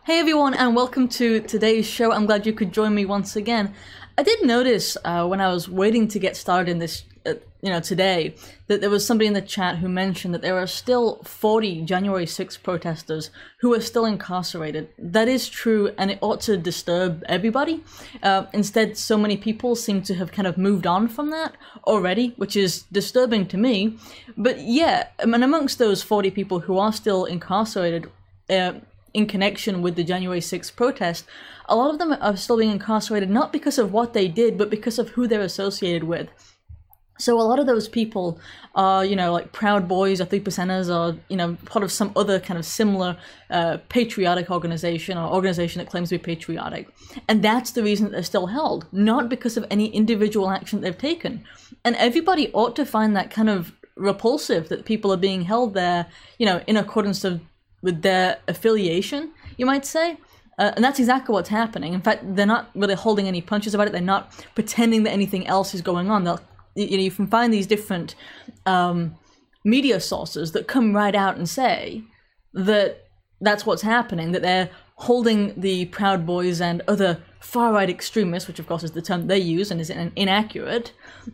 Hey everyone, and welcome to today's show. I'm glad you could join me once again. I did notice when I was waiting to get started in this, today, that there was somebody in the chat who mentioned that there are still 40 January 6th protesters who are still incarcerated. That is true, and it ought to disturb everybody. Instead, so many people seem to have kind of moved on from that already, which is disturbing to me. But yeah, and amongst those 40 people who are still incarcerated, in connection with the January 6th protest, a lot of them are still being incarcerated not because of what they did, but because of who they're associated with. So a lot of those people are, like Proud Boys or Three Percenters or, part of some other kind of similar patriotic organization or organization that claims to be patriotic. And that's the reason that they're still held, not because of any individual action they've taken. And everybody ought to find that kind of repulsive that people are being held there, in accordance with their affiliation, you might say. And that's exactly what's happening. In fact, they're not really holding any punches about it. They're not pretending that anything else is going on. You can find these different media sources that come right out and say that that's what's happening, that they're holding the Proud Boys and other far-right extremists, which of course is the term they use and is inaccurate,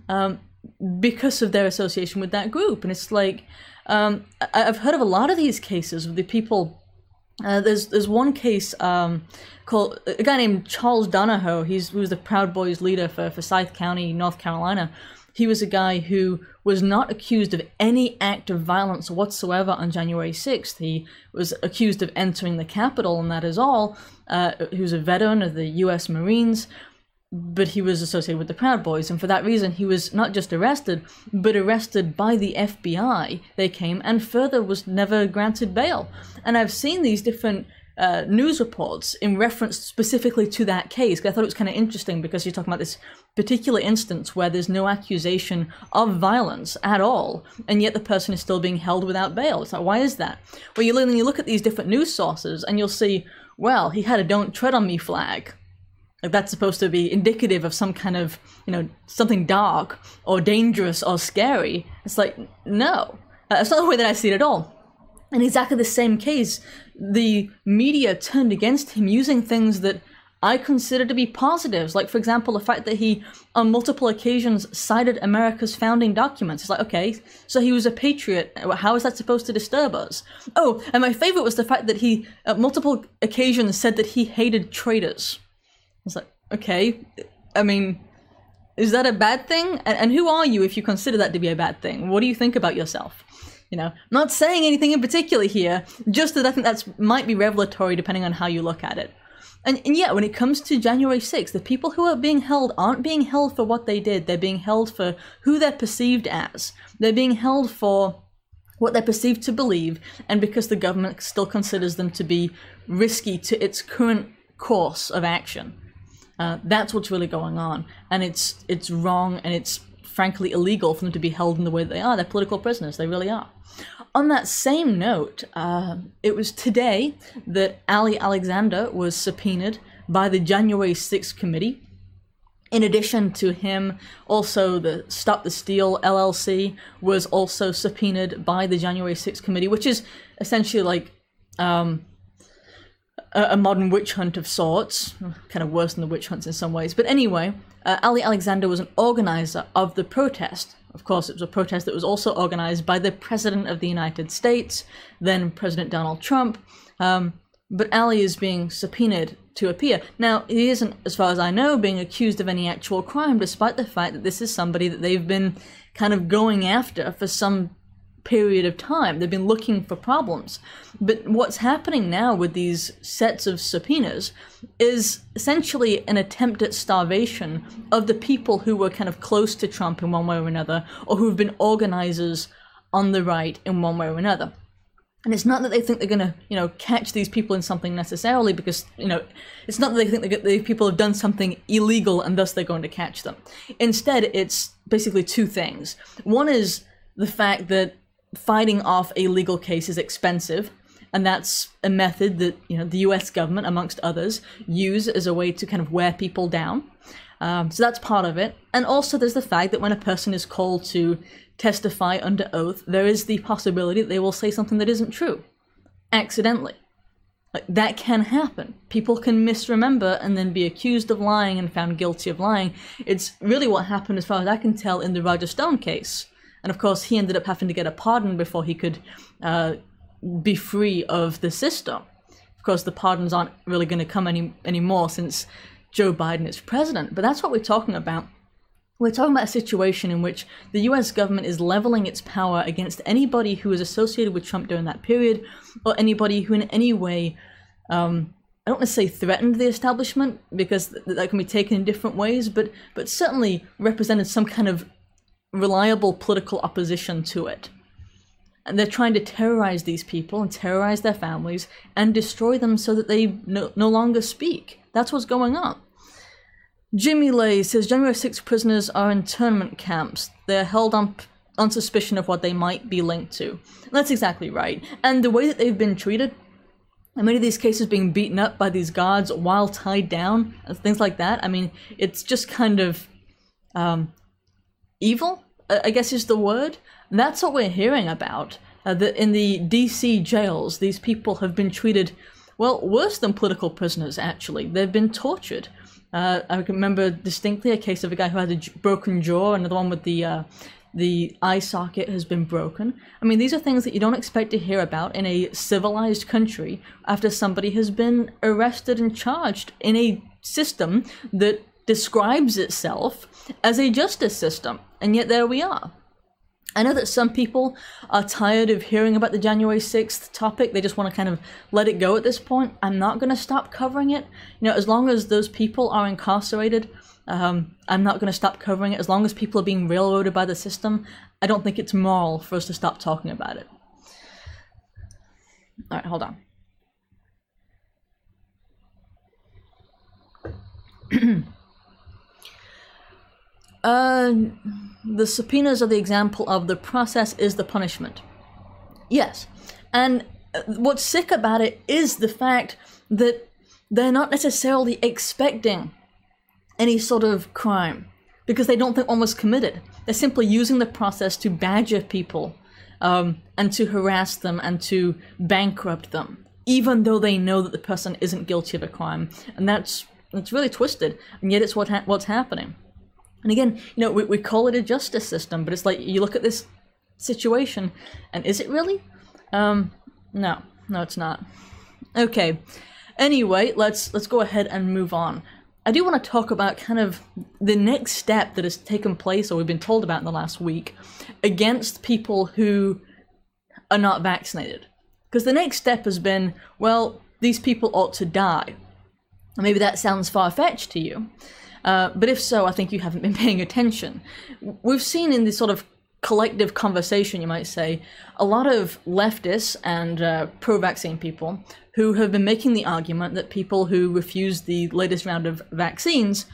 because of their association with that group. And it's like, I've heard of a lot of these cases with the people. There's one case called a guy named Charles Donahoe. He was the Proud Boys leader for Forsyth County, North Carolina. He was a guy who was not accused of any act of violence whatsoever on January 6th. He was accused of entering the Capitol, and that is all. He was a veteran of the U.S. Marines, but he was associated with the Proud Boys, and for that reason he was not just arrested, but arrested by the FBI. They came, and further was never granted bail. And I've seen these different news reports in reference specifically to that case. I thought it was kind of interesting because you're talking about this particular instance where there's no accusation of violence at all, and yet the person is still being held without bail. It's like, why is that? Well, you look at these different news sources and you'll see, well, he had a "Don't Tread on Me" flag. Like, that's supposed to be indicative of some kind of, something dark or dangerous or scary. It's like, no, that's not the way that I see it at all. In exactly the same case, the media turned against him using things that I consider to be positives. Like, for example, the fact that he, on multiple occasions, cited America's founding documents. It's like, okay, so he was a patriot. How is that supposed to disturb us? Oh, and my favorite was the fact that he, at multiple occasions, said that he hated traitors. It's like, okay, I mean, is that a bad thing? And who are you if you consider that to be a bad thing? What do you think about yourself? I'm not saying anything in particular here, just that I think that might be revelatory depending on how you look at it. And yeah, when it comes to January 6th, the people who are being held aren't being held for what they did. They're being held for who they're perceived as. They're being held for what they're perceived to believe, and because the government still considers them to be risky to its current course of action. That's what's really going on, and it's wrong, and it's frankly illegal for them to be held in the way that they are. They're political prisoners, they really are. On that same note, it was today that Ali Alexander was subpoenaed by the January 6th committee. In addition to him, also the Stop the Steal LLC was also subpoenaed by the January 6th committee, which is essentially like a modern witch hunt of sorts, kind of worse than the witch hunts in some ways. But anyway, Ali Alexander was an organizer of the protest. Of course, it was a protest that was also organized by the President of the United States, then President Donald Trump. But Ali is being subpoenaed to appear. Now, he isn't, as far as I know, being accused of any actual crime, despite the fact that this is somebody that they've been kind of going after for some period of time. They've been looking for problems. But what's happening now with these sets of subpoenas is essentially an attempt at starvation of the people who were kind of close to Trump in one way or another, or who've been organizers on the right in one way or another. And it's not that they think they're going to, catch these people in something necessarily, because, it's not that they think that these people have done something illegal and thus they're going to catch them. Instead, it's basically two things. One is the fact that fighting off a legal case is expensive, and that's a method that the US government, amongst others, use as a way to kind of wear people down. So that's part of it. And also there's the fact that when a person is called to testify under oath, there is the possibility that they will say something that isn't true, accidentally. Like, that can happen. People can misremember and then be accused of lying and found guilty of lying. It's really what happened, as far as I can tell, in the Roger Stone case. And of course, he ended up having to get a pardon before he could be free of the system. Of course, the pardons aren't really going to come anymore since Joe Biden is president. But that's what we're talking about. We're talking about a situation in which the US government is leveling its power against anybody who is associated with Trump during that period, or anybody who in any way, I don't want to say threatened the establishment, because that can be taken in different ways, but certainly represented some kind of reliable political opposition to it. And they're trying to terrorize these people and terrorize their families and destroy them so that they no longer speak. That's what's going on. Jimmy Lay says January 6 prisoners are in internment camps. They're held on suspicion of what they might be linked to. And that's exactly right. And the way that they've been treated, in many of these cases being beaten up by these guards while tied down, and things like that, I mean, it's just kind of evil, I guess is the word. And that's what we're hearing about. That in the DC jails, these people have been treated, well, worse than political prisoners, actually. They've been tortured. I can remember distinctly a case of a guy who had a broken jaw, another one with the eye socket has been broken. I mean, these are things that you don't expect to hear about in a civilized country after somebody has been arrested and charged in a system that describes itself as a justice system. And yet there we are. I know that some people are tired of hearing about the January 6th topic. They just want to kind of let it go at this point. I'm not going to stop covering it. You know, as long as those people are incarcerated, I'm not going to stop covering it. As long as people are being railroaded by the system, I don't think it's moral for us to stop talking about it. All right, hold on. The subpoenas are the example of the process is the punishment. Yes, and what's sick about it is the fact that they're not necessarily expecting any sort of crime, because they don't think one was committed. They're simply using the process to badger people, and to harass them and to bankrupt them, even though they know that the person isn't guilty of a crime. And that's really twisted, and yet it's what's happening. And again, you know, we call it a justice system, but it's like, you look at this situation, and is it really? No, it's not. Okay, anyway, let's go ahead and move on. I do want to talk about kind of the next step that has taken place, or we've been told about in the last week, against people who are not vaccinated. Because the next step has been, well, these people ought to die. And maybe that sounds far-fetched to you. But if so, I think you haven't been paying attention. We've seen in this sort of collective conversation, you might say, a lot of leftists and pro-vaccine people who have been making the argument that people who refuse the latest round of vaccines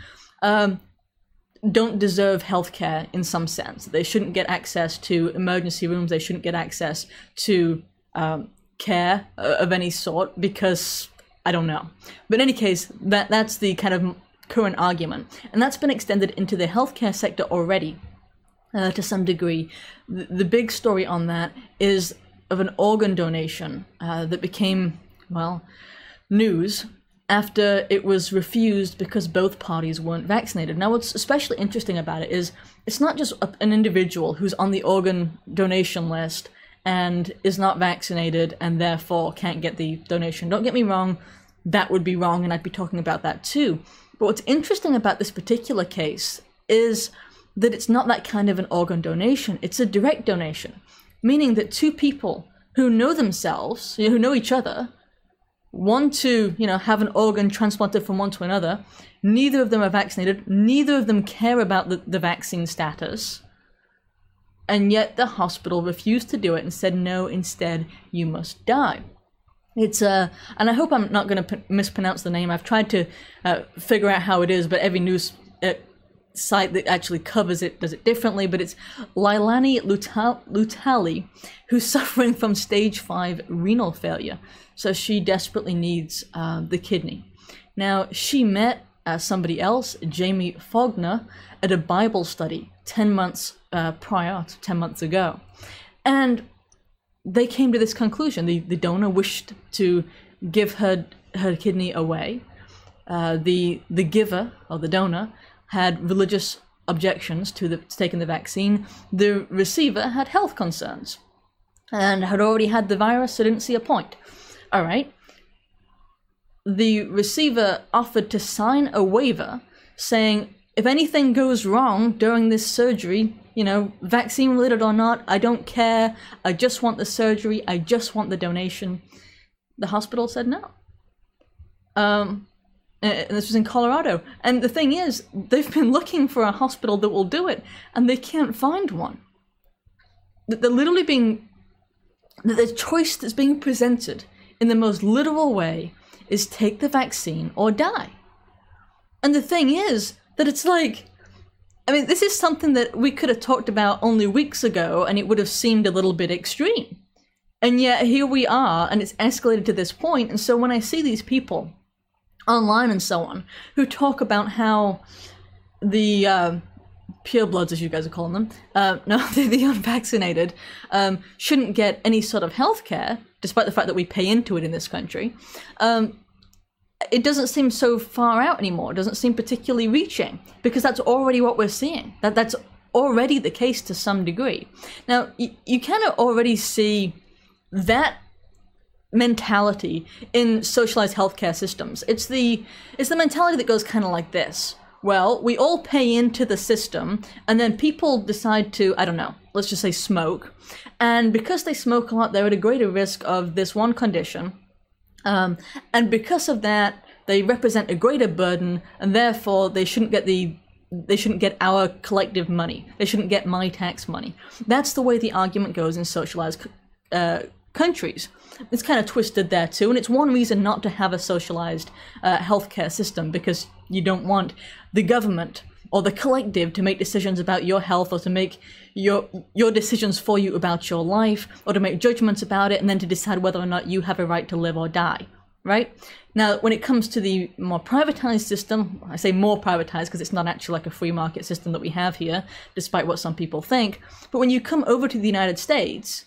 don't deserve healthcare in some sense. They shouldn't get access to emergency rooms. They shouldn't get access to care of any sort because, I don't know. But in any case, that's the kind of current argument, and that's been extended into the healthcare sector already to some degree. The big story on that is of an organ donation that became, well, news after it was refused because both parties weren't vaccinated. Now, what's especially interesting about it is it's not just an individual who's on the organ donation list and is not vaccinated and therefore can't get the donation. Don't get me wrong, that would be wrong, and I'd be talking about that too. But what's interesting about this particular case is that it's not that kind of an organ donation. It's a direct donation, meaning that two people who know themselves, who know each other, want to, have an organ transplanted from one to another. Neither of them are vaccinated. Neither of them care about the vaccine status. And yet the hospital refused to do it and said, no, instead, you must die. It's and I hope I'm not going to mispronounce the name. I've tried to figure out how it is, but every news site that actually covers it does it differently. But it's Leilani Lutali, who's suffering from stage 5 renal failure. So she desperately needs the kidney. Now, she met somebody else, Jamie Fogner, at a Bible study 10 months prior, 10 months ago. And they came to this conclusion. The donor wished to give her kidney away. The giver, or the donor, had religious objections to taking the vaccine. The receiver had health concerns and had already had the virus, so didn't see a point. All right. The receiver offered to sign a waiver saying, if anything goes wrong during this surgery, vaccine related or not, I don't care. I just want the surgery. I just want the donation. The hospital said no. And this was in Colorado. And the thing is, they've been looking for a hospital that will do it, and they can't find one. They're literally the choice that's being presented in the most literal way is take the vaccine or die. And the thing is that it's like, this is something that we could have talked about only weeks ago and it would have seemed a little bit extreme. And yet here we are, and it's escalated to this point. And so when I see these people online and so on who talk about how the purebloods, as you guys are calling them, the unvaccinated, shouldn't get any sort of health care, despite the fact that we pay into it in this country, it doesn't seem so far out anymore. It doesn't seem particularly reaching, because that's already what we're seeing. That's already the case to some degree. Now, you kind of already see that mentality in socialized healthcare systems. It's the mentality that goes kind of like this. Well, we all pay into the system, and then people decide to, I don't know, let's just say smoke. And because they smoke a lot, they're at a greater risk of this one condition. And because of that, they represent a greater burden, and therefore they shouldn't get our collective money. They shouldn't get my tax money. That's the way the argument goes in socialized countries. It's kind of twisted there too, and it's one reason not to have a socialized healthcare system, because you don't want the government or the collective to make decisions about your health, or to make your decisions for you about your life, or to make judgments about it, and then to decide whether or not you have a right to live or die, right? Now, when it comes to the more privatized system, I say more privatized because it's not actually like a free market system that we have here, despite what some people think. But when you come over to the United States,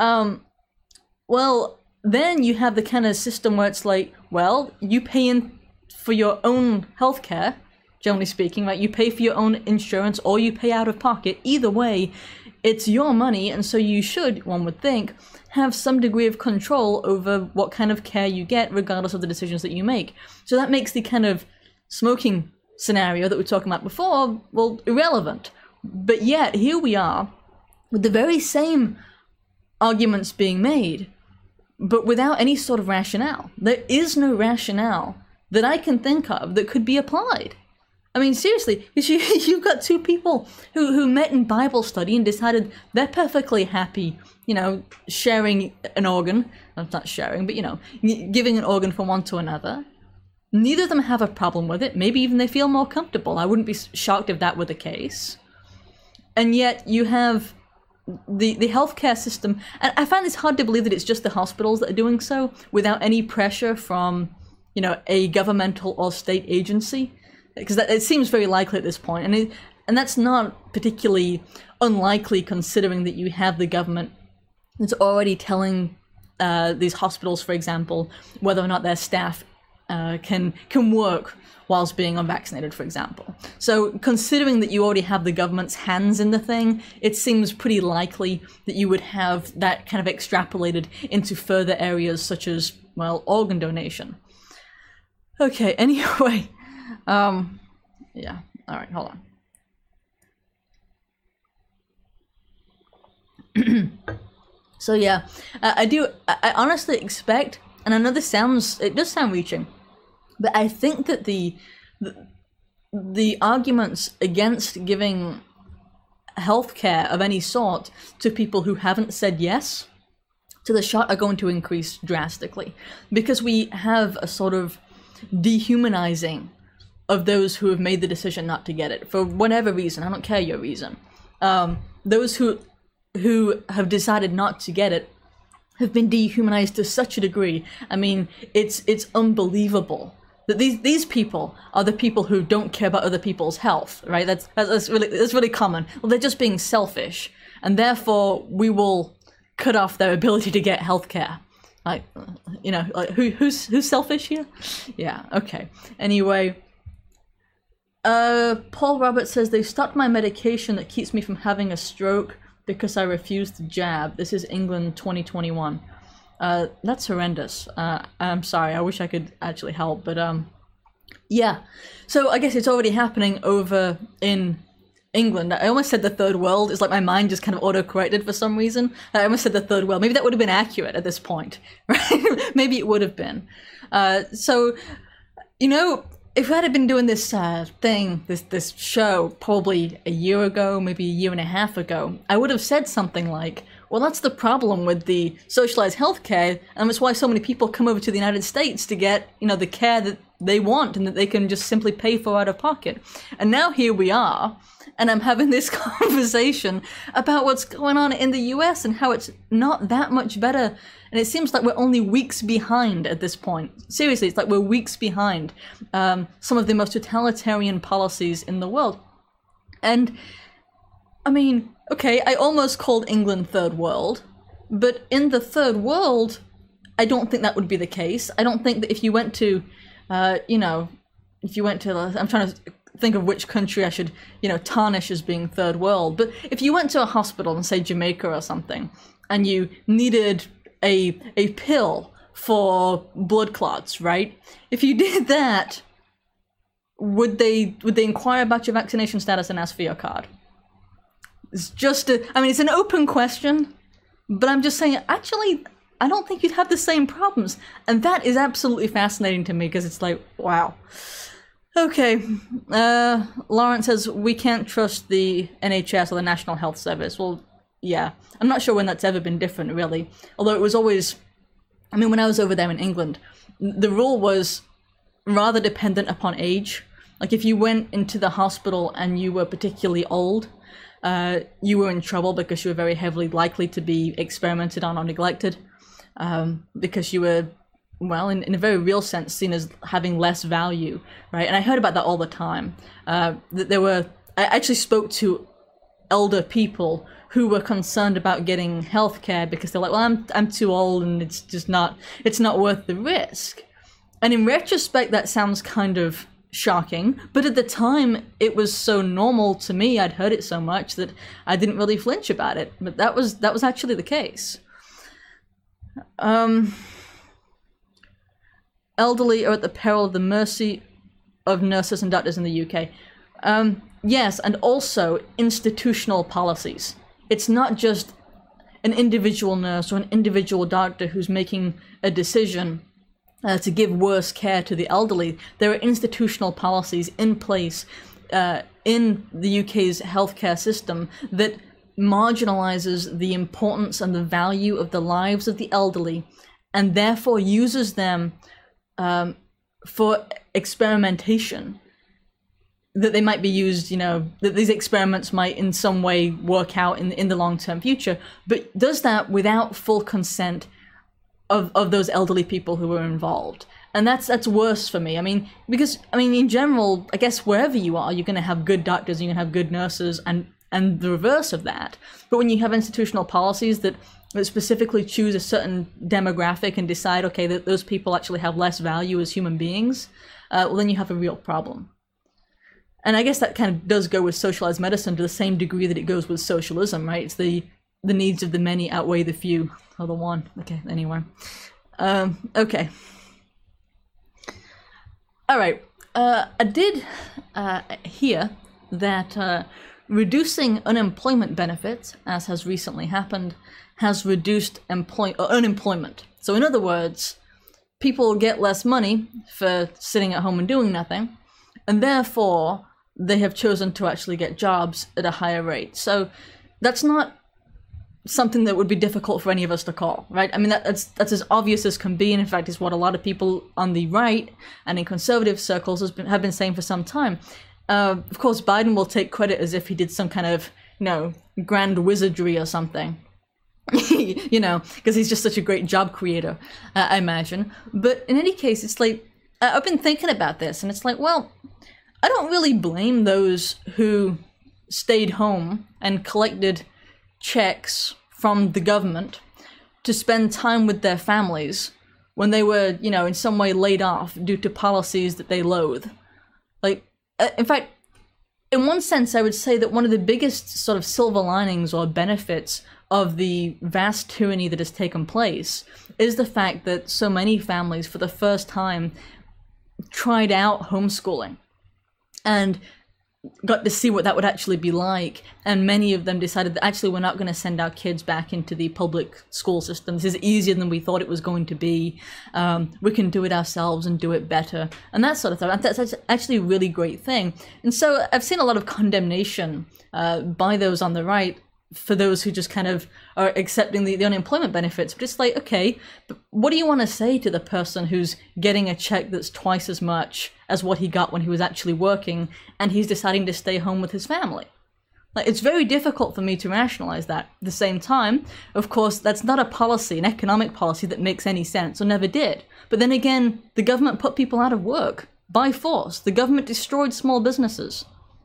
well, then you have the kind of system where it's like, well, you pay in for your own healthcare, generally speaking, right? You pay for your own insurance or you pay out of pocket. Either way, it's your money, and so you should, one would think, have some degree of control over what kind of care you get, regardless of the decisions that you make. So that makes the kind of smoking scenario that we were talking about before, well, irrelevant. But yet, here we are, with the very same arguments being made, but without any sort of rationale. There is no rationale that I can think of that could be applied. Seriously, you've got two people who met in Bible study and decided they're perfectly happy, sharing an organ. Not sharing, but, giving an organ from one to another. Neither of them have a problem with it. Maybe even they feel more comfortable. I wouldn't be shocked if that were the case. And yet you have the healthcare system, and I find this hard to believe that it's just the hospitals that are doing so without any pressure from, a governmental or state agency. Because it seems very likely at this point, and that's not particularly unlikely, considering that you have the government that's already telling these hospitals, for example, whether or not their staff can work whilst being unvaccinated, for example. So considering that you already have the government's hands in the thing, it seems pretty likely that you would have that kind of extrapolated into further areas such as, well, organ donation. Okay, anyway. Yeah, all right, hold on. So yeah, I honestly expect, and I know it does sound reaching, but I think that the arguments against giving healthcare of any sort to people who haven't said yes to the shot are going to increase drastically, because we have a sort of dehumanizing of those who have made the decision not to get it for whatever reason. I don't care your reason. Those who have decided not to get it have been dehumanized to such a degree. It's unbelievable that these people are the people who don't care about other people's health, right? That's really common. Well, they're just being selfish, and therefore we will cut off their ability to get healthcare. Like, like who's selfish here? Yeah, okay. Anyway, Paul Roberts says they stopped my medication that keeps me from having a stroke because I refused the jab. This is England 2021. That's horrendous. I'm sorry. I wish I could actually help, but yeah. So I guess it's already happening over in England. I almost said the third world. It's like my mind just kind of auto-corrected for some reason. I almost said the third world. Maybe that would have been accurate at this point, right? Maybe it would have been. So, if I had been doing this this show probably a year ago, maybe a year and a half ago, I would have said something like, well, that's the problem with the socialized healthcare, and that's why so many people come over to the United States to get, the care that they want and that they can just simply pay for out of pocket. And now here we are, and I'm having this conversation about what's going on in the US and how it's not that much better. And it seems like we're only weeks behind at this point. Seriously, it's like we're weeks behind some of the most totalitarian policies in the world. And, I mean, okay, I almost called England third world, but in the third world, I don't think that would be the case. I don't think that if you went to, I'm trying to think of which country I should, tarnish as being third world, but if you went to a hospital in, say, Jamaica or something, and you needed a pill for blood clots, right? If you did that, would they inquire about your vaccination status and ask for your card? It's just it's an open question, but I'm just saying, actually, I don't think you'd have the same problems. And that is absolutely fascinating to me, because it's like, wow. Okay, Lawrence says, we can't trust the NHS or the National Health Service. Well, yeah, I'm not sure when that's ever been different, really. Although it was always, when I was over there in England, the rule was rather dependent upon age. Like, if you went into the hospital and you were particularly old, you were in trouble because you were very heavily likely to be experimented on or neglected, because you were, well, in a very real sense, seen as having less value, right? And I heard about that all the time. That I actually spoke to elder people who were concerned about getting healthcare because they're like, well, I'm too old and it's not worth the risk. And in retrospect, that sounds kind of shocking, but at the time it was so normal to me, I'd heard it so much that I didn't really flinch about it. But that was actually the case. Elderly are at the peril of the mercy of nurses and doctors in the UK. Yes, and also institutional policies. It's not just an individual nurse or an individual doctor who's making a decision to give worse care to the elderly. There are institutional policies in place in the UK's healthcare system that marginalizes the importance and the value of the lives of the elderly, and therefore uses them for experimentation, that they might be used, that these experiments might in some way work out in the long-term future, but does that without full consent of those elderly people who were involved. And that's worse for me. Because in general, I guess wherever you are, you're going to have good doctors, you're going to have good nurses, and the reverse of that. But when you have institutional policies that specifically choose a certain demographic and decide, okay, that those people actually have less value as human beings, well, then you have a real problem. And I guess that kind of does go with socialized medicine to the same degree that it goes with socialism, right? It's the needs of the many outweigh the few, or the one. Okay, anyway. Okay. All right. I did hear that reducing unemployment benefits, as has recently happened, has reduced unemployment. So in other words, people get less money for sitting at home and doing nothing, and therefore they have chosen to actually get jobs at a higher rate. So that's not something that would be difficult for any of us to call, right? That's as obvious as can be, and in fact is what a lot of people on the right and in conservative circles have been saying for some time. Of course, Biden will take credit as if he did some kind of, grand wizardry or something, because he's just such a great job creator, I imagine. But in any case, it's like, I've been thinking about this, and it's like, well, I don't really blame those who stayed home and collected checks from the government to spend time with their families when they were, in some way laid off due to policies that they loathe. Like, in fact, in one sense, I would say that one of the biggest sort of silver linings or benefits of the vast tyranny that has taken place is the fact that so many families, for the first time, tried out homeschooling and got to see what that would actually be like, and many of them decided that actually we're not going to send our kids back into the public school system. This is easier than we thought it was going to be. We can do it ourselves and do it better, and that sort of thing. That's actually a really great thing. And so I've seen a lot of condemnation by those on the right for those who just kind of are accepting the unemployment benefits. But it's like, okay, but what do you want to say to the person who's getting a check that's twice as much as what he got when he was actually working, and he's deciding to stay home with his family? Like, it's very difficult for me to rationalize that. At the same time, of course, that's not a policy, an economic policy that makes any sense, or never did. But then again, the government put people out of work by force. The government destroyed small businesses.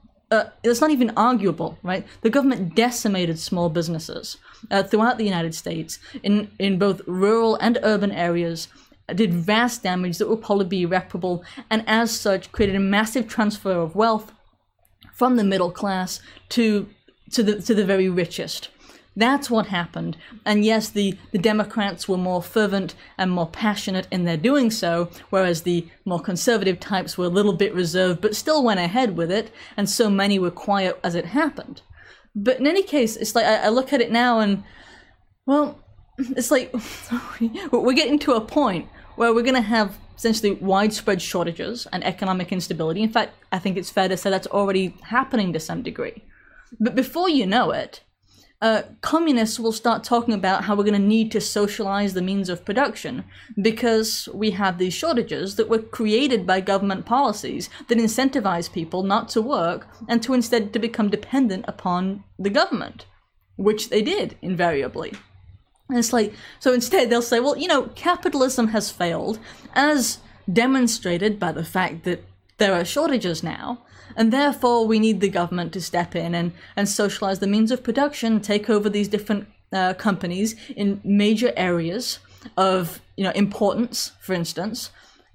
It's not even arguable, right? The government decimated small businesses throughout the United States in both rural and urban areas, did vast damage that will probably be irreparable, and as such created a massive transfer of wealth from the middle class to the very richest. That's what happened. And yes, the Democrats were more fervent and more passionate in their doing so, whereas the more conservative types were a little bit reserved, but still went ahead with it, and so many were quiet as it happened. But in any case, it's like, I look at it now and, well, it's like, we're getting to a point where we're going to have essentially widespread shortages and economic instability. In fact, I think it's fair to say that's already happening to some degree. But before you know it, communists will start talking about how we're going to need to socialize the means of production because we have these shortages that were created by government policies that incentivize people not to work and to instead to become dependent upon the government, which they did invariably. And it's like, so instead they'll say, well, capitalism has failed, as demonstrated by the fact that there are shortages now, and therefore we need the government to step in and socialize the means of production, take over these different companies in major areas of importance, for instance,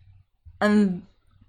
and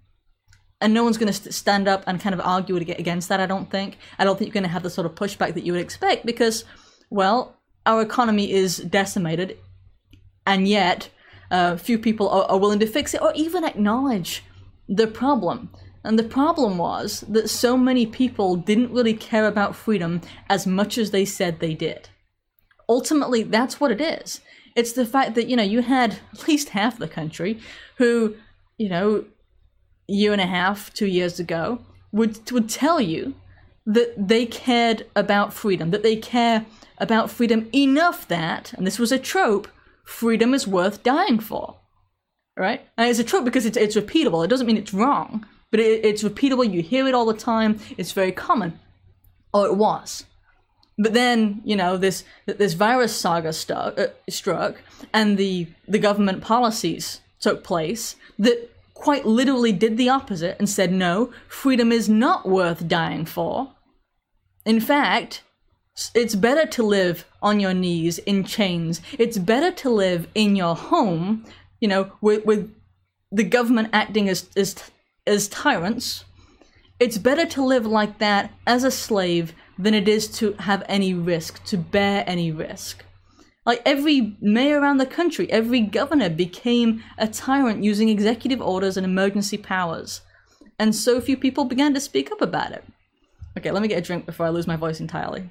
no one's going to stand up and kind of argue against that. I don't think you're going to have the sort of pushback that you would expect because, well, our economy is decimated, and yet few people are willing to fix it or even acknowledge the problem. And the problem was that so many people didn't really care about freedom as much as they said they did. Ultimately, that's what it is. It's the fact that, you had at least half the country who, a year and a half, 2 years ago, would tell you that they cared about freedom, that they care about freedom enough that, and this was a trope, freedom is worth dying for, right? And it's a trope because it's repeatable. It doesn't mean it's wrong, but it's repeatable. You hear it all the time. It's very common, or it was. But then, this virus saga struck, and the government policies took place that quite literally did the opposite and said, no, freedom is not worth dying for. In fact, it's better to live on your knees in chains. It's better to live in your home, with the government acting as tyrants. It's better to live like that as a slave than it is to have any risk, to bear any risk. Like every mayor around the country, every governor became a tyrant using executive orders and emergency powers. And so few people began to speak up about it. Okay, let me get a drink before I lose my voice entirely.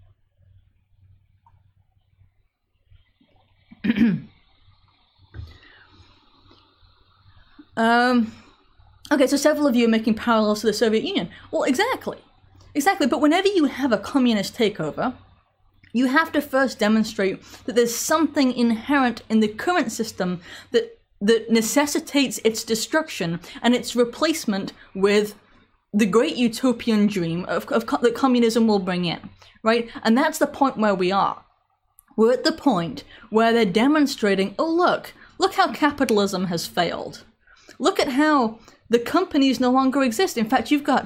Okay, so several of you are making parallels to the Soviet Union. Well, exactly. But whenever you have a communist takeover, you have to first demonstrate that there's something inherent in the current system that necessitates its destruction and its replacement with the great utopian dream that communism will bring in, right? And that's the point where we are. We're at the point where they're demonstrating, oh, look how capitalism has failed. Look at how the companies no longer exist. In fact, you've got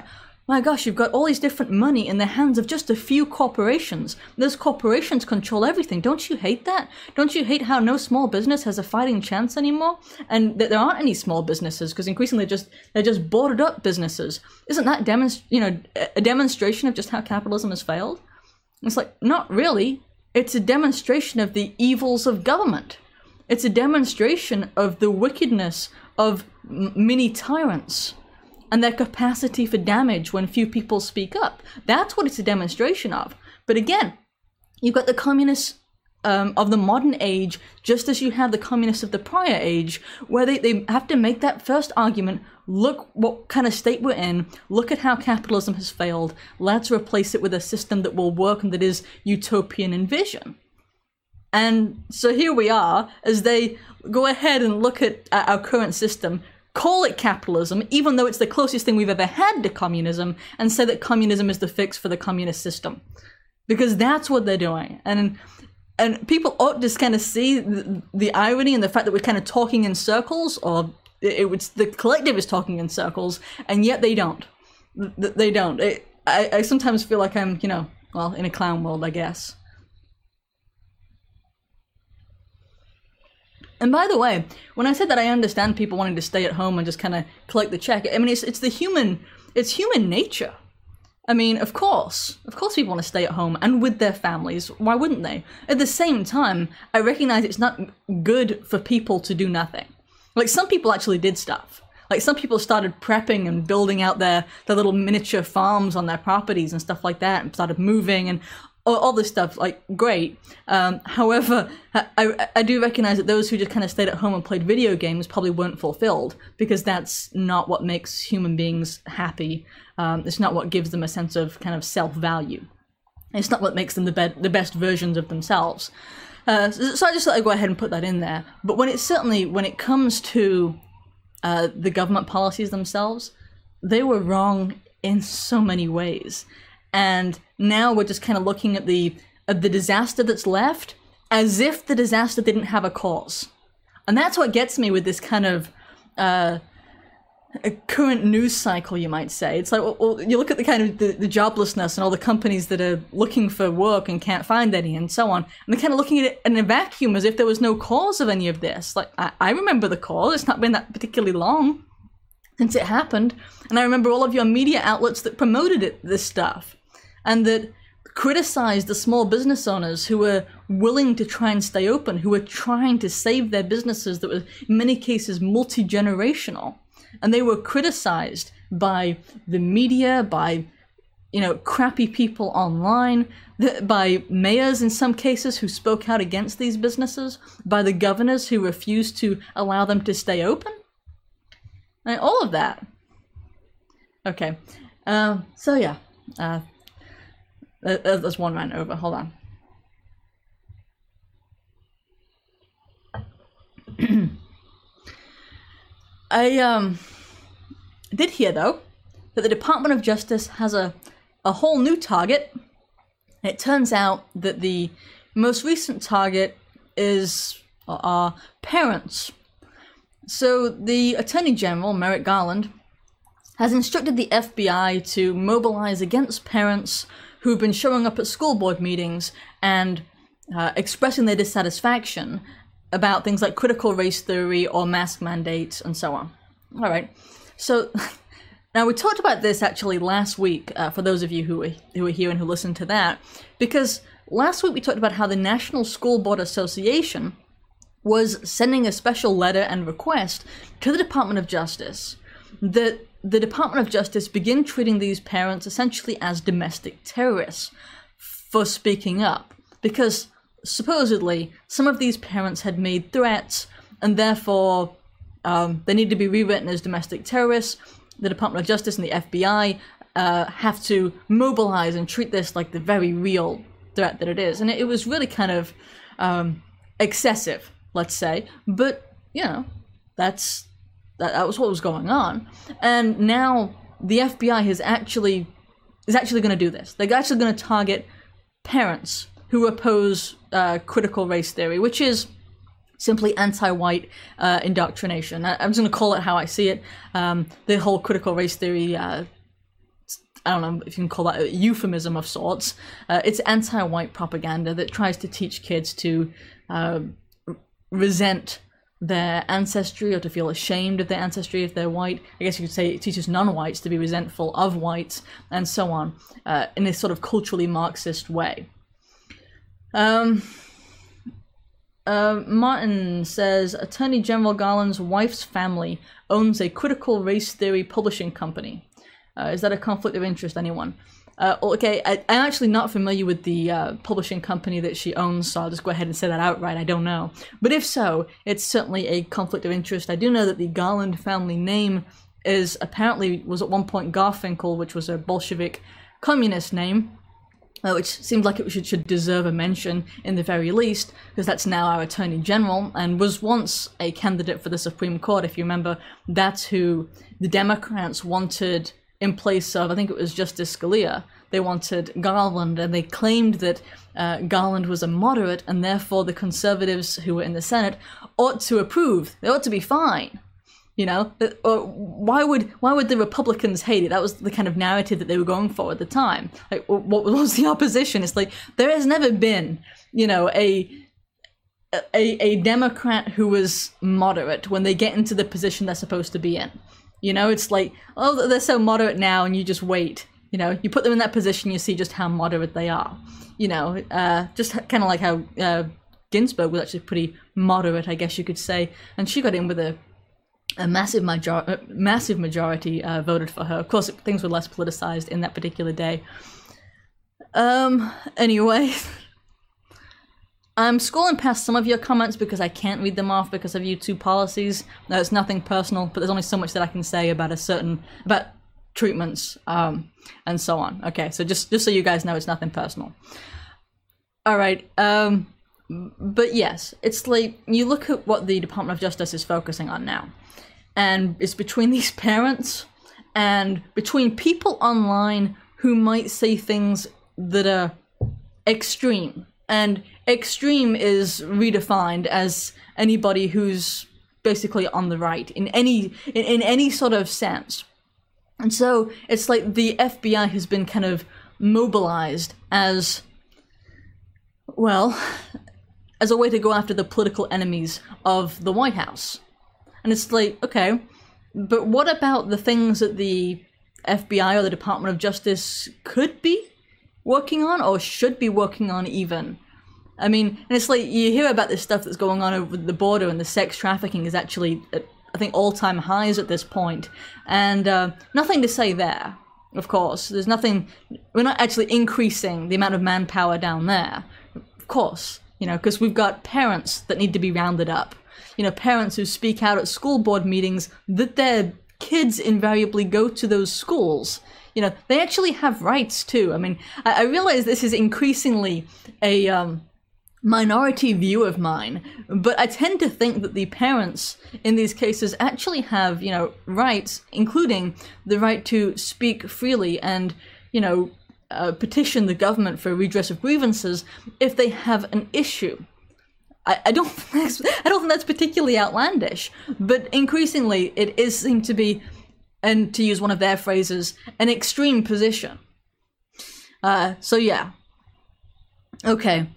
my gosh, you've got all these different money in the hands of just a few corporations. Those corporations control everything. Don't you hate that? Don't you hate how no small business has a fighting chance anymore? And that there aren't any small businesses, because increasingly they're just boarded up businesses. Isn't that a demonstration of just how capitalism has failed? It's like, not really. It's a demonstration of the evils of government. It's a demonstration of the wickedness of mini tyrants and their capacity for damage when few people speak up. That's what it's a demonstration of. But again, you've got the communists of the modern age, just as you have the communists of the prior age, where they have to make that first argument, look what kind of state we're in, look at how capitalism has failed, let's replace it with a system that will work and that is utopian in vision. And so here we are, as they go ahead and look at our current system, call it capitalism, even though it's the closest thing we've ever had to communism, and say that communism is the fix for the communist system. Because that's what they're doing. And people ought to just kind of see the irony and the fact that we're kind of talking in circles, or the collective is talking in circles, and yet they don't. They don't. I sometimes feel like I'm, well, in a clown world, I guess. And by the way, when I said that I understand people wanting to stay at home and just kind of collect the check, I mean, it's human nature. I mean, of course people want to stay at home and with their families. Why wouldn't they? At the same time, I recognize it's not good for people to do nothing. Like, some people actually did stuff. Like, some people started prepping and building out their little miniature farms on their properties and stuff like that, and started moving and all this stuff, like, great. However, I do recognize that those who just kind of stayed at home and played video games probably weren't fulfilled, because that's not what makes human beings happy. It's not what gives them a sense of kind of self-value. It's not what makes them the best versions of themselves. So I just thought I'd go ahead and put that in there. But when it comes to the government policies themselves, they were wrong in so many ways. And now we're just kind of looking at the disaster that's left, as if the disaster didn't have a cause. And that's what gets me with this kind of a current news cycle, you might say. It's like, well, you look at the kind of the joblessness and all the companies that are looking for work and can't find any and so on, and they're kind of looking at it in a vacuum as if there was no cause of any of this. Like, I remember the cause. It's not been that particularly long since it happened, and I remember all of your media outlets that promoted this stuff, and that criticized the small business owners who were willing to try and stay open, who were trying to save their businesses that were in many cases multi-generational. And they were criticized by the media, by, crappy people online, by mayors in some cases who spoke out against these businesses, by the governors who refused to allow them to stay open. And all of that. Okay. So yeah. There's one rant over. Hold on. I did hear, though, that the Department of Justice has a whole new target. It turns out that the most recent target are parents. So the Attorney General, Merrick Garland, has instructed the FBI to mobilize against parents who've been showing up at school board meetings and expressing their dissatisfaction about things like critical race theory or mask mandates and so on. All right. So now we talked about this actually last week, for those of you who were here and who listened to that, because last week we talked about how the National School Board Association was sending a special letter and request to the Department of Justice that the Department of Justice begin treating these parents essentially as domestic terrorists for speaking up, because supposedly some of these parents had made threats and therefore they need to be rewritten as domestic terrorists. The Department of Justice and the FBI have to mobilize and treat this like the very real threat that it is. And it was really kind of excessive, let's say, but that was what was going on. And now the FBI is actually going to do this. They're actually going to target parents who oppose critical race theory, which is simply anti-white indoctrination. I'm just going to call it how I see it. The whole critical race theory I don't know if you can call that a euphemism of sorts. It's anti-white propaganda that tries to teach kids to resent their ancestry or to feel ashamed of their ancestry if they're white. I guess you could say it teaches non-whites to be resentful of whites and so on, in this sort of culturally Marxist way. Martin says, Attorney General Garland's wife's family owns a critical race theory publishing company. Is that a conflict of interest, anyone? Okay, I'm actually not familiar with the publishing company that she owns, so I'll just go ahead and say that outright. I don't know. But if so, it's certainly a conflict of interest. I do know that the Garland family name was at one point Garfinkel, which was a Bolshevik communist name, which seems like it should deserve a mention in the very least, because that's now our Attorney General, and was once a candidate for the Supreme Court. If you remember, that's who the Democrats wanted in place of, I think it was Justice Scalia. They wanted Garland, and they claimed that Garland was a moderate, and therefore the conservatives who were in the Senate ought to approve. They ought to be fine. You know, why would the Republicans hate it? That was the kind of narrative that they were going for at the time. Like, what was the opposition? It's like, there has never been, you know, a Democrat who was moderate when they get into the position they're supposed to be in. You know, it's like, oh, they're so moderate now, and you just wait. You know, you put them in that position, you see just how moderate they are. You know, just kind of like how Ginsburg was actually pretty moderate, I guess you could say, and she got in with a massive majority voted for her. Of course, things were less politicized in that particular day. Anyway, I'm scrolling past some of your comments because I can't read them off because of YouTube policies. No, it's nothing personal, but there's only so much that I can say about about treatments, and so on. Okay, so just so you guys know, it's nothing personal. All right, but yes, it's like, you look at what the Department of Justice is focusing on now, and it's between these parents and between people online who might say things that are extreme. And extreme is redefined as anybody who's basically on the right in any sort of sense. And so it's like the FBI has been kind of mobilized as, well, as a way to go after the political enemies of the White House. And it's like, okay, but what about the things that the FBI or the Department of Justice could be working on, or should be working on even? I mean, and it's like, you hear about this stuff that's going on over the border, and the sex trafficking is actually at, I think, all-time highs at this point. And nothing to say there, of course. There's nothing, we're not actually increasing the amount of manpower down there, of course, you know, because we've got parents that need to be rounded up. You know, parents who speak out at school board meetings that their kids invariably go to those schools. You know, they actually have rights too. I mean, I realize this is increasingly a minority view of mine, but I tend to think that the parents in these cases actually have, you know, rights, including the right to speak freely and, you know, petition the government for redress of grievances if they have an issue. I don't think that's particularly outlandish, but increasingly it is seem to be, and to use one of their phrases, an extreme position. So yeah. Okay.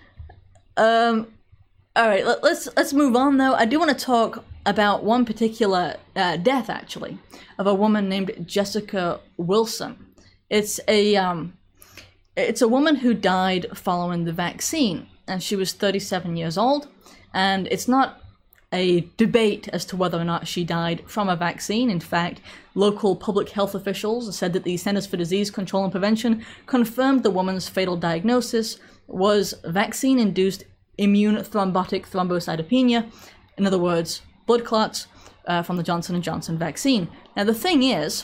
All right. Let's move on though. I do want to talk about one particular death, actually, of a woman named Jessica Wilson. It's a woman who died following the vaccine, and she was 37 years old. And it's not a debate as to whether or not she died from a vaccine. In fact, local public health officials said that the Centers for Disease Control and Prevention confirmed the woman's fatal diagnosis was vaccine-induced immune thrombotic thrombocytopenia, in other words, blood clots from the Johnson & Johnson vaccine. Now, the thing is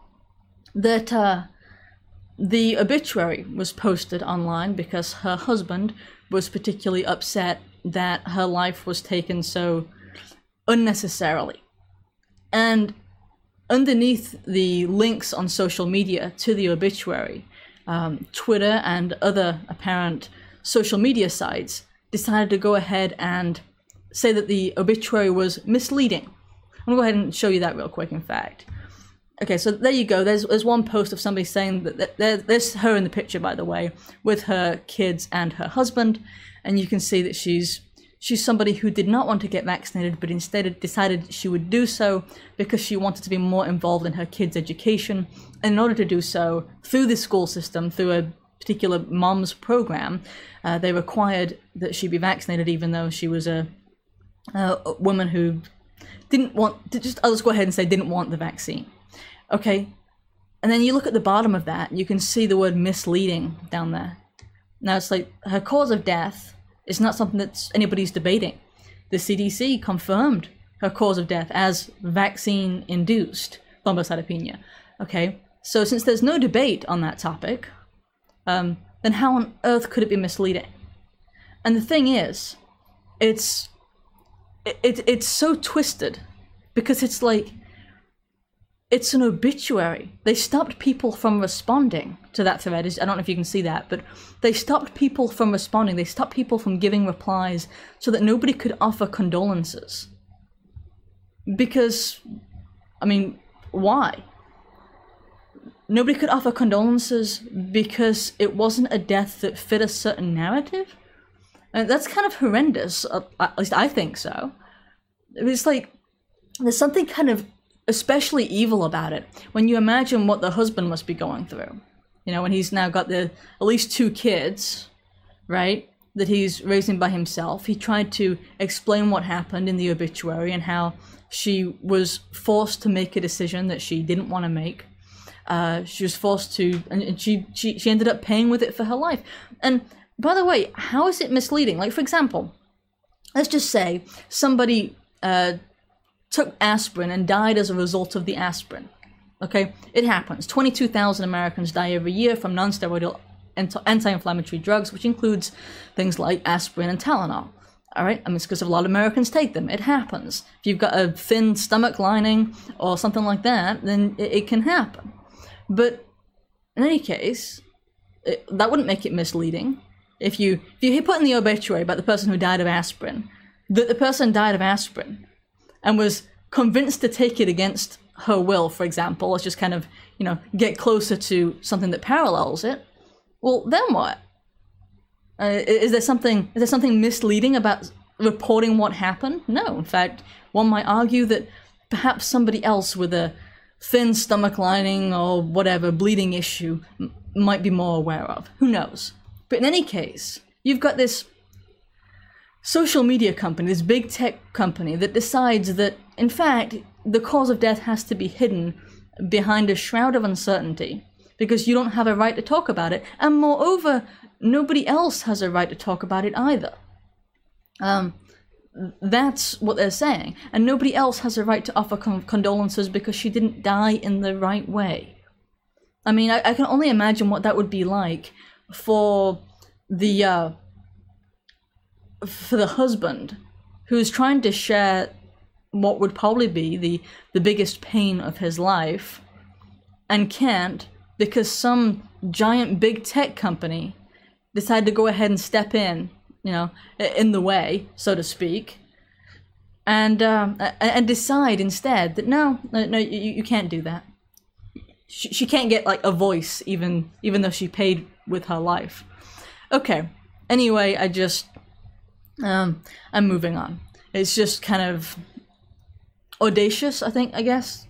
that the obituary was posted online because her husband was particularly upset that her life was taken so unnecessarily. And underneath the links on social media to the obituary, Twitter and other apparent social media sites decided to go ahead and say that the obituary was misleading. I'm going to go ahead and show you that real quick, in fact. Okay, so there you go. There's one post of somebody saying that there's her in the picture, by the way, with her kids and her husband, and you can see that she's somebody who did not want to get vaccinated, but instead decided she would do so because she wanted to be more involved in her kids' education. And in order to do so, through the school system, through a particular mom's program, they required that she be vaccinated, even though she was a woman who didn't want to, I'll just go ahead and say didn't want the vaccine. Okay, and then you look at the bottom of that, you can see the word misleading down there. Now it's like her cause of death is not something that anybody's debating. The CDC confirmed her cause of death as vaccine-induced thrombocytopenia. Okay, so since there's no debate on that topic, then how on earth could it be misleading? And the thing is, it's so twisted because it's like, it's an obituary. They stopped people from responding to that thread. I don't know if you can see that, but they stopped people from responding. They stopped people from giving replies so that nobody could offer condolences. Because, I mean, why? Nobody could offer condolences because it wasn't a death that fit a certain narrative? And that's kind of horrendous, at least I think so. It's like, there's something kind of especially evil about it when you imagine what the husband must be going through. You know, when he's now got at least 2 kids, right, that he's raising by himself. He tried to explain what happened in the obituary and how she was forced to make a decision that she didn't want to make. She was forced to, and she ended up paying with it for her life. And by the way, how is it misleading? Like, for example, let's just say somebody took aspirin and died as a result of the aspirin. Okay, it happens. 22,000 Americans die every year from non-steroidal anti-inflammatory drugs, which includes things like aspirin and Tylenol. All right, I mean, it's because a lot of Americans take them. It happens. If you've got a thin stomach lining or something like that, then it can happen. But in any case, that wouldn't make it misleading. If you put in the obituary about the person who died of aspirin, that the person died of aspirin and was convinced to take it against her will, for example, let's just kind of, you know, get closer to something that parallels it, well, then what? Is there something misleading about reporting what happened? No, in fact, one might argue that perhaps somebody else with a thin stomach lining or whatever bleeding issue might be more aware of. Who knows? But in any case, you've got this social media company, this big tech company that decides that, in fact, the cause of death has to be hidden behind a shroud of uncertainty because you don't have a right to talk about it. And moreover, nobody else has a right to talk about it either. That's what they're saying. And nobody else has a right to offer condolences because she didn't die in the right way. I mean, I can only imagine what that would be like for the husband who's trying to share what would probably be the biggest pain of his life and can't because some giant big tech company decided to go ahead and step in, you know, in the way, so to speak, and decide instead that no, you can't do that. She can't get like a voice even though she paid with her life. Okay. Anyway, I'm moving on. It's just kind of audacious, I guess.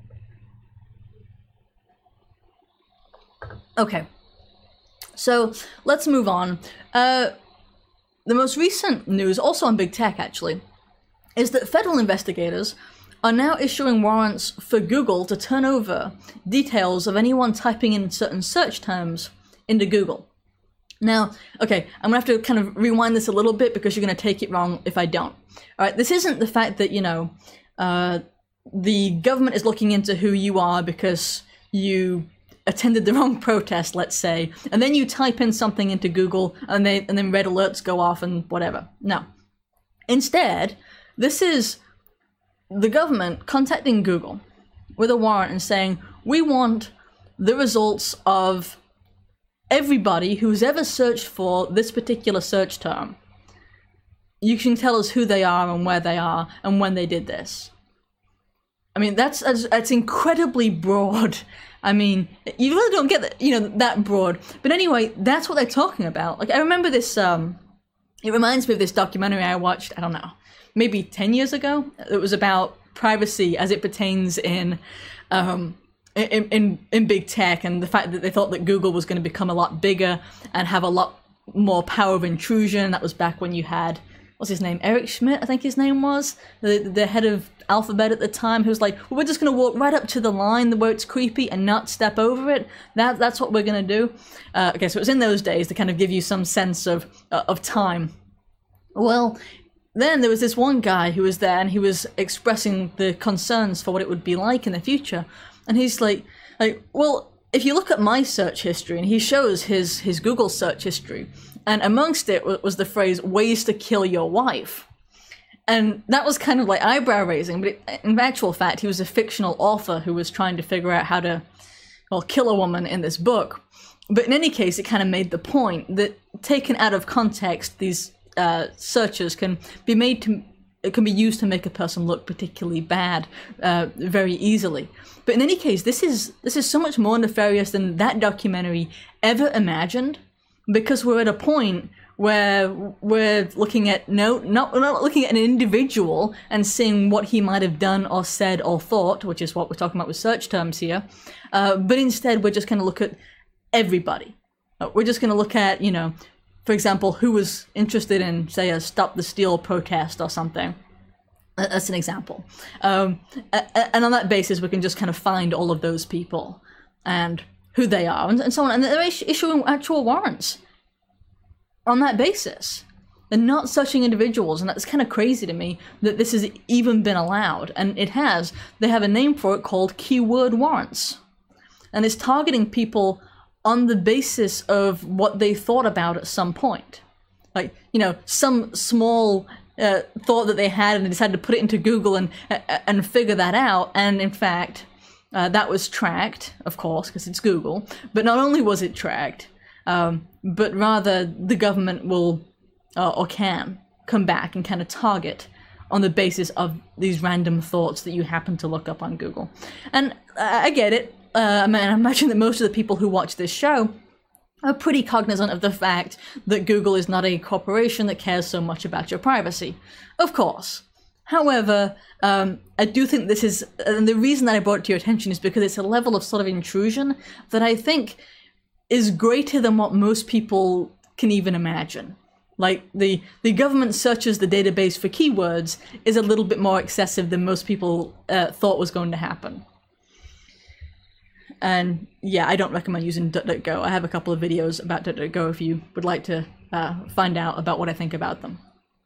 Okay. So, let's move on. The most recent news, also on big tech actually, is that federal investigators are now issuing warrants for Google to turn over details of anyone typing in certain search terms into Google. Now, okay, I'm going to have to kind of rewind this a little bit because you're going to take it wrong if I don't. All right, this isn't the fact that, you know, the government is looking into who you are because you attended the wrong protest, let's say, and then you type in something into Google and then red alerts go off and whatever. No. Instead, this is the government contacting Google with a warrant and saying, we want the results of everybody who's ever searched for this particular search term. You can tell us who they are and where they are and when they did this. I mean, that's incredibly broad. I mean, you really don't get that, that broad. But anyway, that's what they're talking about. Like, I remember this, it reminds me of this documentary I watched, I don't know, maybe 10 years ago. It was about privacy as it pertains in big tech, and the fact that they thought that Google was going to become a lot bigger and have a lot more power of intrusion. That was back when you had, what's his name, Eric Schmidt, I think his name was, the head of Alphabet at the time, who was like, well, we're just going to walk right up to the line where it's creepy and not step over it. That's what we're going to do. Okay, so it was in those days to kind of give you some sense of time. Well, then there was this one guy who was there, and he was expressing the concerns for what it would be like in the future. And he's like, well, if you look at my search history, and he shows his Google search history, and amongst it was the phrase, ways to kill your wife. And that was kind of like eyebrow raising, but in actual fact, he was a fictional author who was trying to figure out how to, well, kill a woman in this book. But in any case, it kind of made the point that, taken out of context, these searches can be used to make a person look particularly bad very easily. But in any case, this is so much more nefarious than that documentary ever imagined, because we're at a point where we're looking at we're not looking at an individual and seeing what he might have done or said or thought, which is what we're talking about with search terms here. But instead, we're just going to look at everybody. We're just going to look at, for example, who was interested in, say, a Stop the Steal protest or something. That's an example. And on that basis, we can just kind of find all of those people and who they are and so on. And they're issuing actual warrants on that basis. They're not searching individuals, and that's kind of crazy to me that this has even been allowed. And it has. They have a name for it called keyword warrants. And it's targeting people on the basis of what they thought about at some point. Like, some small thought that they had, and they decided to put it into Google and figure that out. And in fact, that was tracked, of course, because it's Google. But not only was it tracked, but rather the government will or can come back and kind of target on the basis of these random thoughts that you happen to look up on Google. And I get it. I imagine that most of the people who watch this show are pretty cognizant of the fact that Google is not a corporation that cares so much about your privacy. Of course. However, I do think this is, and the reason that I brought it to your attention is because it's a level of sort of intrusion that I think is greater than what most people can even imagine. Like, the government searches the database for keywords is a little bit more excessive than most people thought was going to happen. And yeah, I don't recommend using DuckDuckGo. I have a couple of videos about DuckDuckGo if you would like to find out about what I think about them.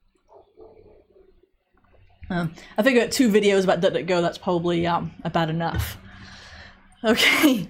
I figure 2 videos about DuckDuckGo, that's probably about enough. Okay.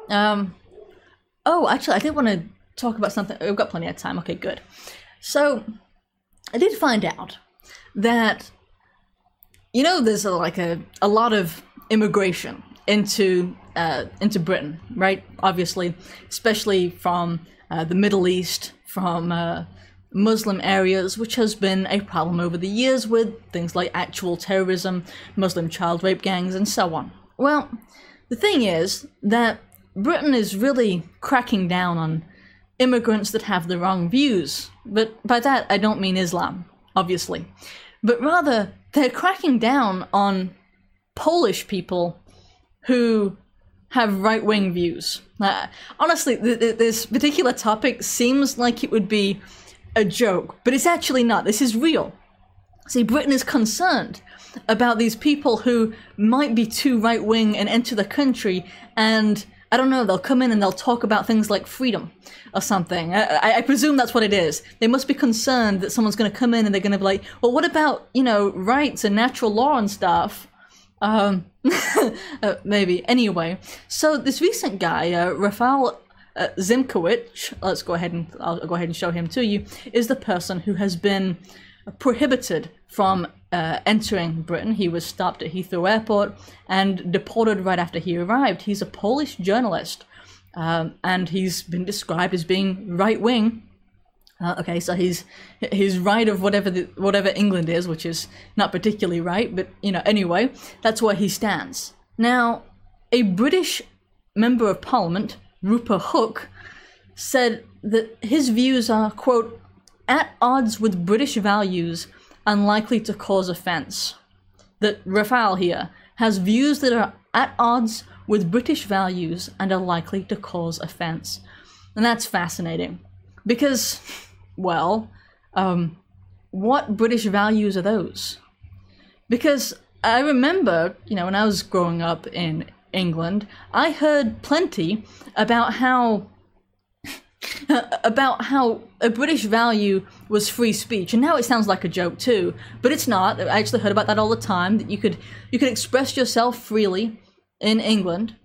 Oh, actually, I did want to talk about something. We've got plenty of time. Okay, good. So, I did find out that, there's a lot of immigration into Britain, right? Obviously, especially from the Middle East, from Muslim areas, which has been a problem over the years with things like actual terrorism, Muslim child rape gangs, and so on. Well, the thing is that Britain is really cracking down on immigrants that have the wrong views. But by that, I don't mean Islam, obviously. But rather, they're cracking down on Polish people who have right-wing views. Honestly, this particular topic seems like it would be a joke, but it's actually not. This is real. See, Britain is concerned about these people who might be too right-wing and enter the country, and I don't know, they'll come in and they'll talk about things like freedom or something. I presume that's what it is. They must be concerned that someone's going to come in and they're going to be like, well, what about, rights and natural law and stuff? Maybe. Anyway, so this recent guy, Rafal Zimkowicz, I'll go ahead and show him to you, is the person who has been prohibited from entering Britain. He was stopped at Heathrow Airport and deported right after he arrived. He's a Polish journalist, and he's been described as being right-wing, Okay, so he's right of whatever England is, which is not particularly right, but anyway, that's where he stands. Now, a British member of Parliament, Rupert Hooke, said that his views are, quote, at odds with British values and likely to cause offence. That Raphael here has views that are at odds with British values and are likely to cause offence. And that's fascinating. Because, well, what British values are those? Because I remember, when I was growing up in England, I heard plenty about how a British value was free speech, and now it sounds like a joke too, but it's not. I actually heard about that all the time, that you could express yourself freely in England,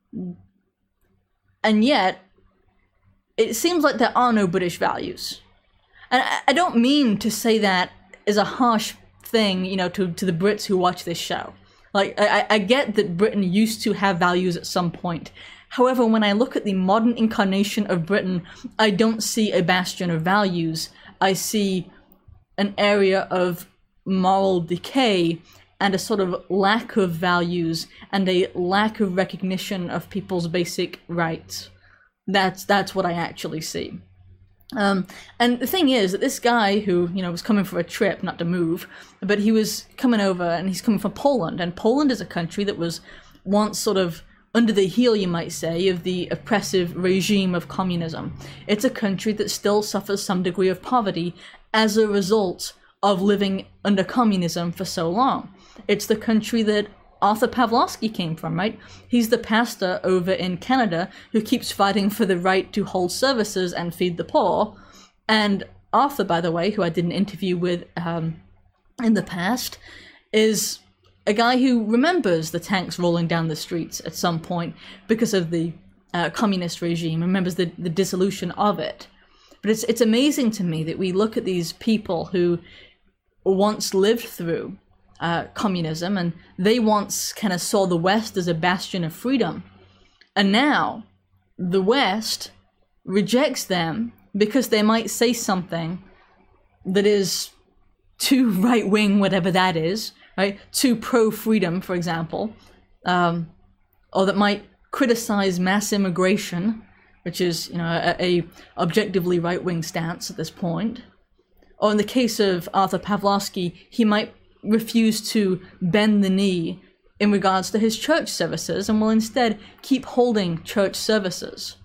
and yet it seems like there are no British values. And I don't mean to say that as a harsh thing, to the Brits who watch this show. Like, I get that Britain used to have values at some point. However, when I look at the modern incarnation of Britain, I don't see a bastion of values. I see an area of moral decay and a sort of lack of values and a lack of recognition of people's basic rights. That's what I actually see. And the thing is that this guy who, was coming for a trip, not to move, but he was coming over, and he's coming from Poland, and Poland is a country that was once sort of under the heel, you might say, of the oppressive regime of communism. It's a country that still suffers some degree of poverty as a result of living under communism for so long. It's the country that Arthur Pawlowski came from, right? He's the pastor over in Canada who keeps fighting for the right to hold services and feed the poor. And Arthur, by the way, who I did an interview with in the past, is a guy who remembers the tanks rolling down the streets at some point because of the communist regime, remembers the dissolution of it. But it's amazing to me that we look at these people who once lived through communism, and they once kind of saw the West as a bastion of freedom. And now the West rejects them because they might say something that is too right-wing, whatever that is, right? Too pro-freedom, for example, or that might criticize mass immigration, which is, a objectively right-wing stance at this point. Or in the case of Arthur Pawlowski, he might refuse to bend the knee in regards to his church services and will instead keep holding church services.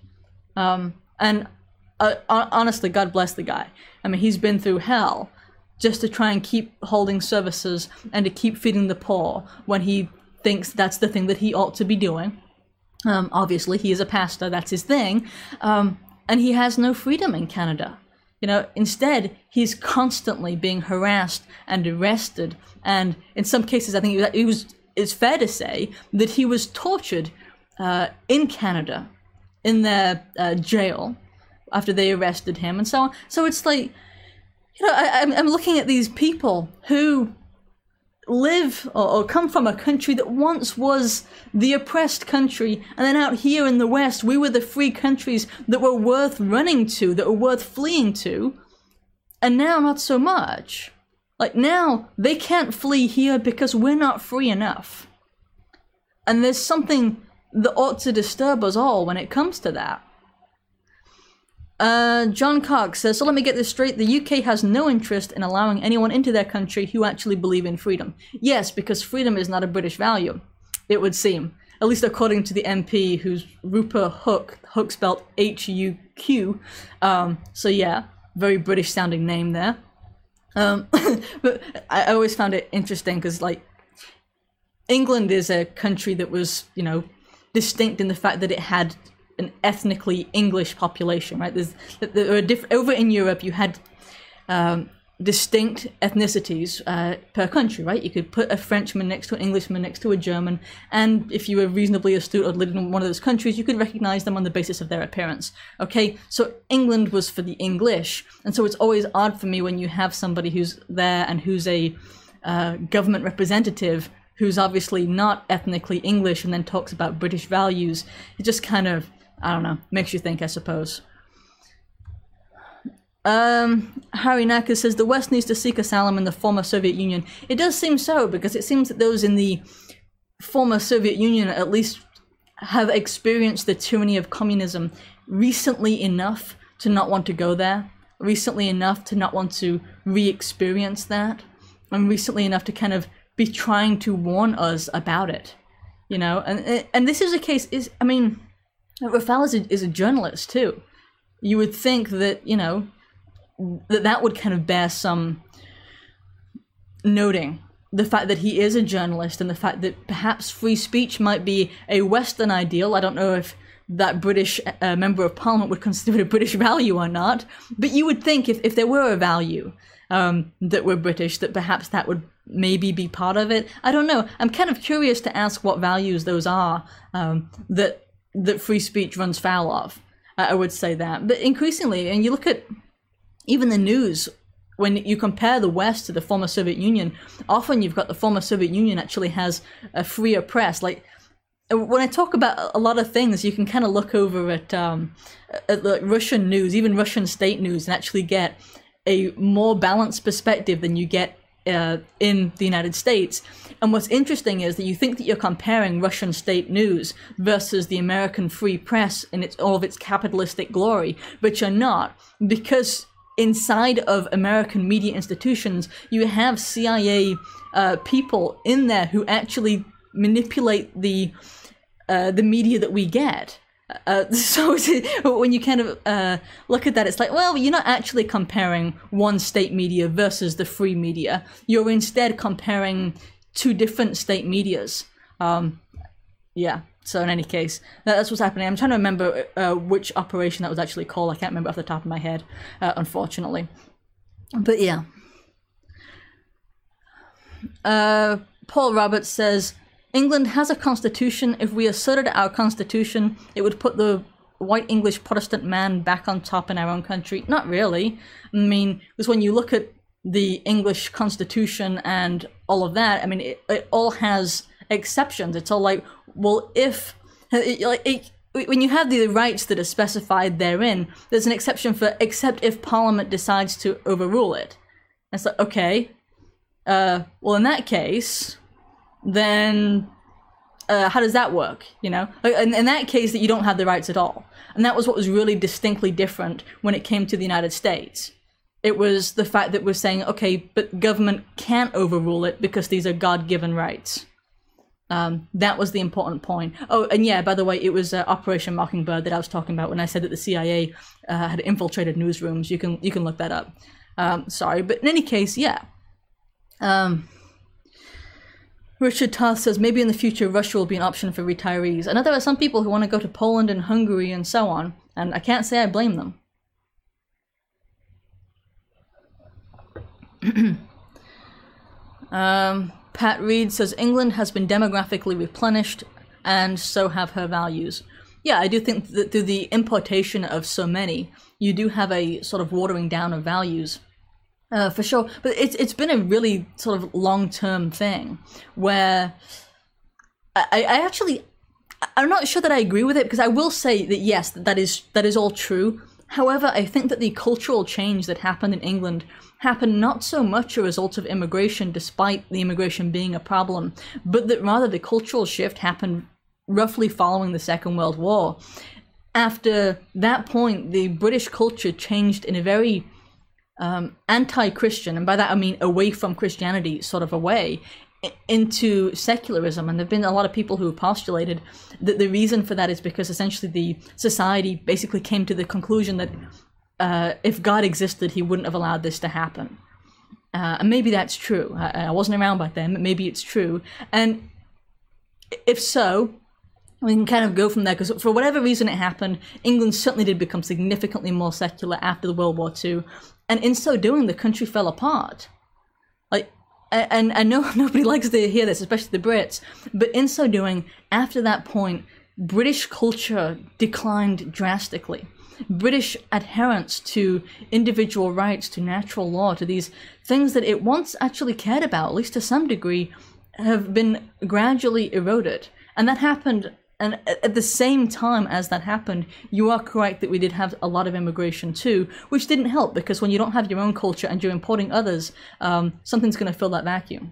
Honestly, God bless the guy. I mean, he's been through hell just to try and keep holding services and to keep feeding the poor when he thinks that's the thing that he ought to be doing. Obviously, he is a pastor, that's his thing. And he has no freedom in Canada. Instead, he's constantly being harassed and arrested. And in some cases, I think it's fair to say that he was tortured in Canada, in their jail, after they arrested him and so on. So it's like, I'm looking at these people who live or come from a country that once was the oppressed country, and then out here in the West, we were the free countries that were worth running to, that were worth fleeing to, and now not so much. Like, now they can't flee here because we're not free enough. And there's something that ought to disturb us all when it comes to that. John Cox says, so let me get this straight. The UK has no interest in allowing anyone into their country who actually believe in freedom. Yes, because freedom is not a British value, it would seem. At least according to the MP, who's Rupert Hooke, Hooke spelled H-U-Q. So yeah, very British sounding name there. But I always found it interesting because, like, England is a country that was, distinct in the fact that it had an ethnically English population, right? There are over in Europe, you had distinct ethnicities per country, right? You could put a Frenchman next to an Englishman next to a German, and if you were reasonably astute or lived in one of those countries, you could recognize them on the basis of their appearance, okay? So England was for the English, and so it's always odd for me when you have somebody who's there and who's a government representative who's obviously not ethnically English and then talks about British values. It just kind of, I don't know, makes you think, I suppose. Harry Nacker says the West needs to seek asylum in the former Soviet Union. It does seem so, because it seems that those in the former Soviet Union at least have experienced the tyranny of communism recently enough to not want to go there, recently enough to not want to re-experience that, and recently enough to kind of be trying to warn us about it, you know? And this is a case, Rafal is a journalist too. You would think that, you know, that would kind of bear some noting. The fact that he is a journalist and the fact that perhaps free speech might be a Western ideal. I don't know if that British member of parliament would consider it a British value or not, but you would think if there were a value that were British, that perhaps that would maybe be part of it. I don't know. I'm kind of curious to ask what values those are that free speech runs foul of. I would say that. But increasingly, and you look at even the news, when you compare the West to the former Soviet Union, often you've got the former Soviet Union actually has a freer press. Like, when I talk about a lot of things, you can kind of look over at like Russian news, even Russian state news, and actually get a more balanced perspective than you get in the United States. And what's interesting is that you think that you're comparing Russian state news versus the American free press in all of its capitalistic glory, but you're not, because inside of American media institutions, you have CIA people in there who actually manipulate the media that we get. So when you kind of look at that, it's like, well, you're not actually comparing one state media versus the free media. You're instead comparing two different state medias. Yeah. So in any case, that's what's happening. I'm trying to remember which operation that was actually called. I can't remember off the top of my head, unfortunately. But yeah. Paul Roberts says, England has a constitution. If we asserted our constitution, it would put the white English Protestant man back on top in our own country. Not really. I mean, because when you look at the English constitution and all of that, I mean, it all has exceptions. It's all like, well, if when you have the rights that are specified therein, there's an exception for except if Parliament decides to overrule it. And it's like, okay, well, in that case, then how does that work? You know, in that case, that you don't have the rights at all. And that was what was really distinctly different when it came to the United States. It was the fact that we're saying, okay, but government can't overrule it because these are God-given rights. That was the important point. Oh, and yeah, by the way, it was Operation Mockingbird that I was talking about when I said that the CIA had infiltrated newsrooms. You can look that up. Sorry, but in any case, yeah. Richard Tarth says, maybe in the future Russia will be an option for retirees. I know there are some people who want to go to Poland and Hungary and so on, and I can't say I blame them. Pat Reed says, England has been demographically replenished, and so have her values. Yeah, I do think that through the importation of so many, you do have a sort of watering down of values. For sure, but it's been a really sort of long-term thing where I'm not sure that I agree with it, because I will say that yes, that is all true. However, I think that the cultural change that happened in England happened not so much a result of immigration, despite the immigration being a problem, but that rather the cultural shift happened roughly following the Second World War. After that point, the British culture changed in a very anti-Christian, and by that I mean away from Christianity sort of a way, into secularism. And there have been a lot of people who have postulated that the reason for that is because essentially the society basically came to the conclusion that if God existed, he wouldn't have allowed this to happen. And maybe that's true. I wasn't around back then, but maybe it's true. And if so, we can kind of go from there, because for whatever reason it happened, England certainly did become significantly more secular after the World War II. And in so doing, the country fell apart. Like, and I know nobody likes to hear this, especially the Brits, but in so doing, after that point, British culture declined drastically. British adherence to individual rights, to natural law, to these things that it once actually cared about, at least to some degree, have been gradually eroded. And that happened And at the same time as that happened, you are correct that we did have a lot of immigration too, which didn't help, because when you don't have your own culture and you're importing others, something's going to fill that vacuum.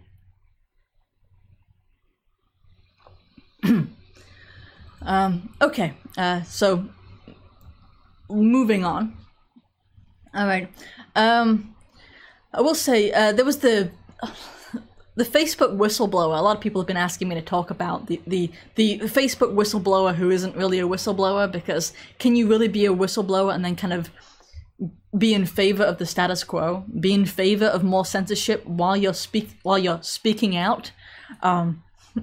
Okay, so moving on. All right. I will say there was the Facebook whistleblower. A lot of people have been asking me to talk about the Facebook whistleblower who isn't really a whistleblower, because can you really be a whistleblower and then kind of be in favor of the status quo, be in favor of more censorship while you're speaking out? I'm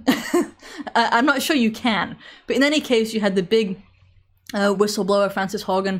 not sure you can, but in any case, you had the big whistleblower Frances Haugen.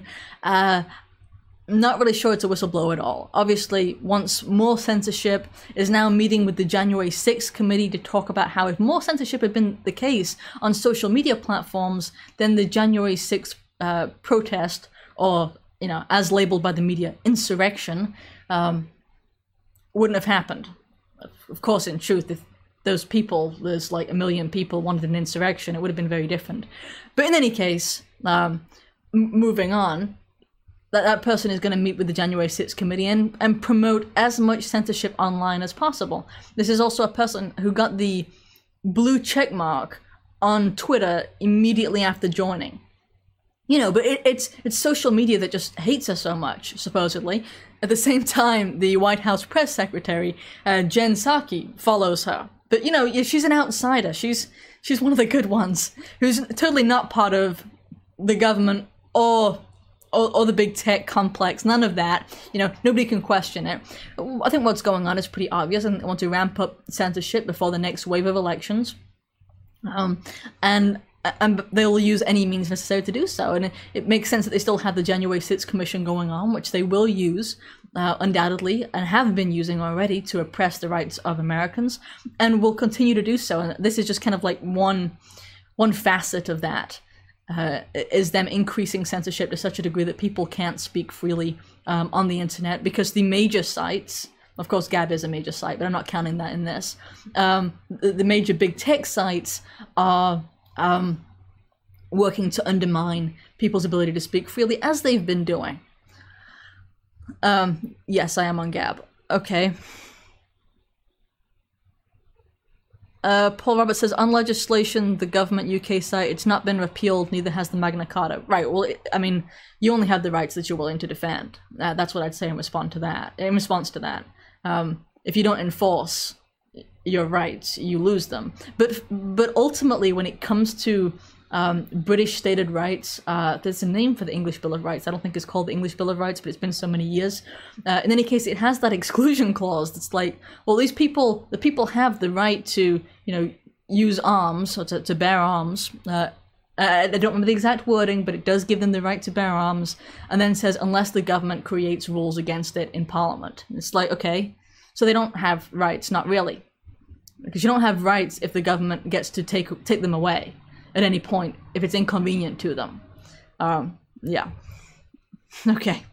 Not really sure it's a whistleblower at all. Obviously, wants more censorship, is now meeting with the January 6th committee to talk about how if more censorship had been the case on social media platforms, then the January 6th protest, or, you know, as labeled by the media, insurrection, wouldn't have happened. Of course, in truth, if those people, there's like 1 million people wanted an insurrection, it would have been very different. But in any case, moving on, that person is going to meet with the January 6th committee and promote as much censorship online as possible. This is also a person who got the blue check mark on Twitter immediately after joining. You know, but it's social media that just hates her so much, supposedly. At the same time, the White House press secretary, Jen Psaki, follows her. But, you know, she's an outsider. She's one of the good ones, who's totally not part of the government or the big tech complex, none of that. You know, nobody can question it. I think what's going on is pretty obvious, and they want to ramp up censorship before the next wave of elections. And they'll use any means necessary to do so. And it makes sense that they still have the January 6th Commission going on, which they will use, undoubtedly, and have been using already to oppress the rights of Americans, and will continue to do so. And this is just kind of like one facet of that. Is them increasing censorship to such a degree that people can't speak freely on the internet, because the major sites, of course Gab is a major site, but I'm not counting that in this, the major big tech sites are working to undermine people's ability to speak freely, as they've been doing. Yes, I am on Gab. Okay. Paul Roberts says, on legislation, the government UK site, it's not been repealed, neither has the Magna Carta. Right, well, I mean, you only have the rights that you're willing to defend. That's what I'd say in response to that. If you don't enforce your rights, you lose them. But ultimately, when it comes to British stated rights, there's a name for the English Bill of Rights. I don't think it's called the English Bill of Rights, but it's been so many years. In any case, it has that exclusion clause that's like, well, the people have the right to, you know, use arms, or to bear arms. I don't remember the exact wording, but it does give them the right to bear arms, and then says, unless the government creates rules against it in Parliament. It's like, okay, so they don't have rights, not really. Because you don't have rights if the government gets to take them away at any point, if it's inconvenient to them. Yeah. Okay.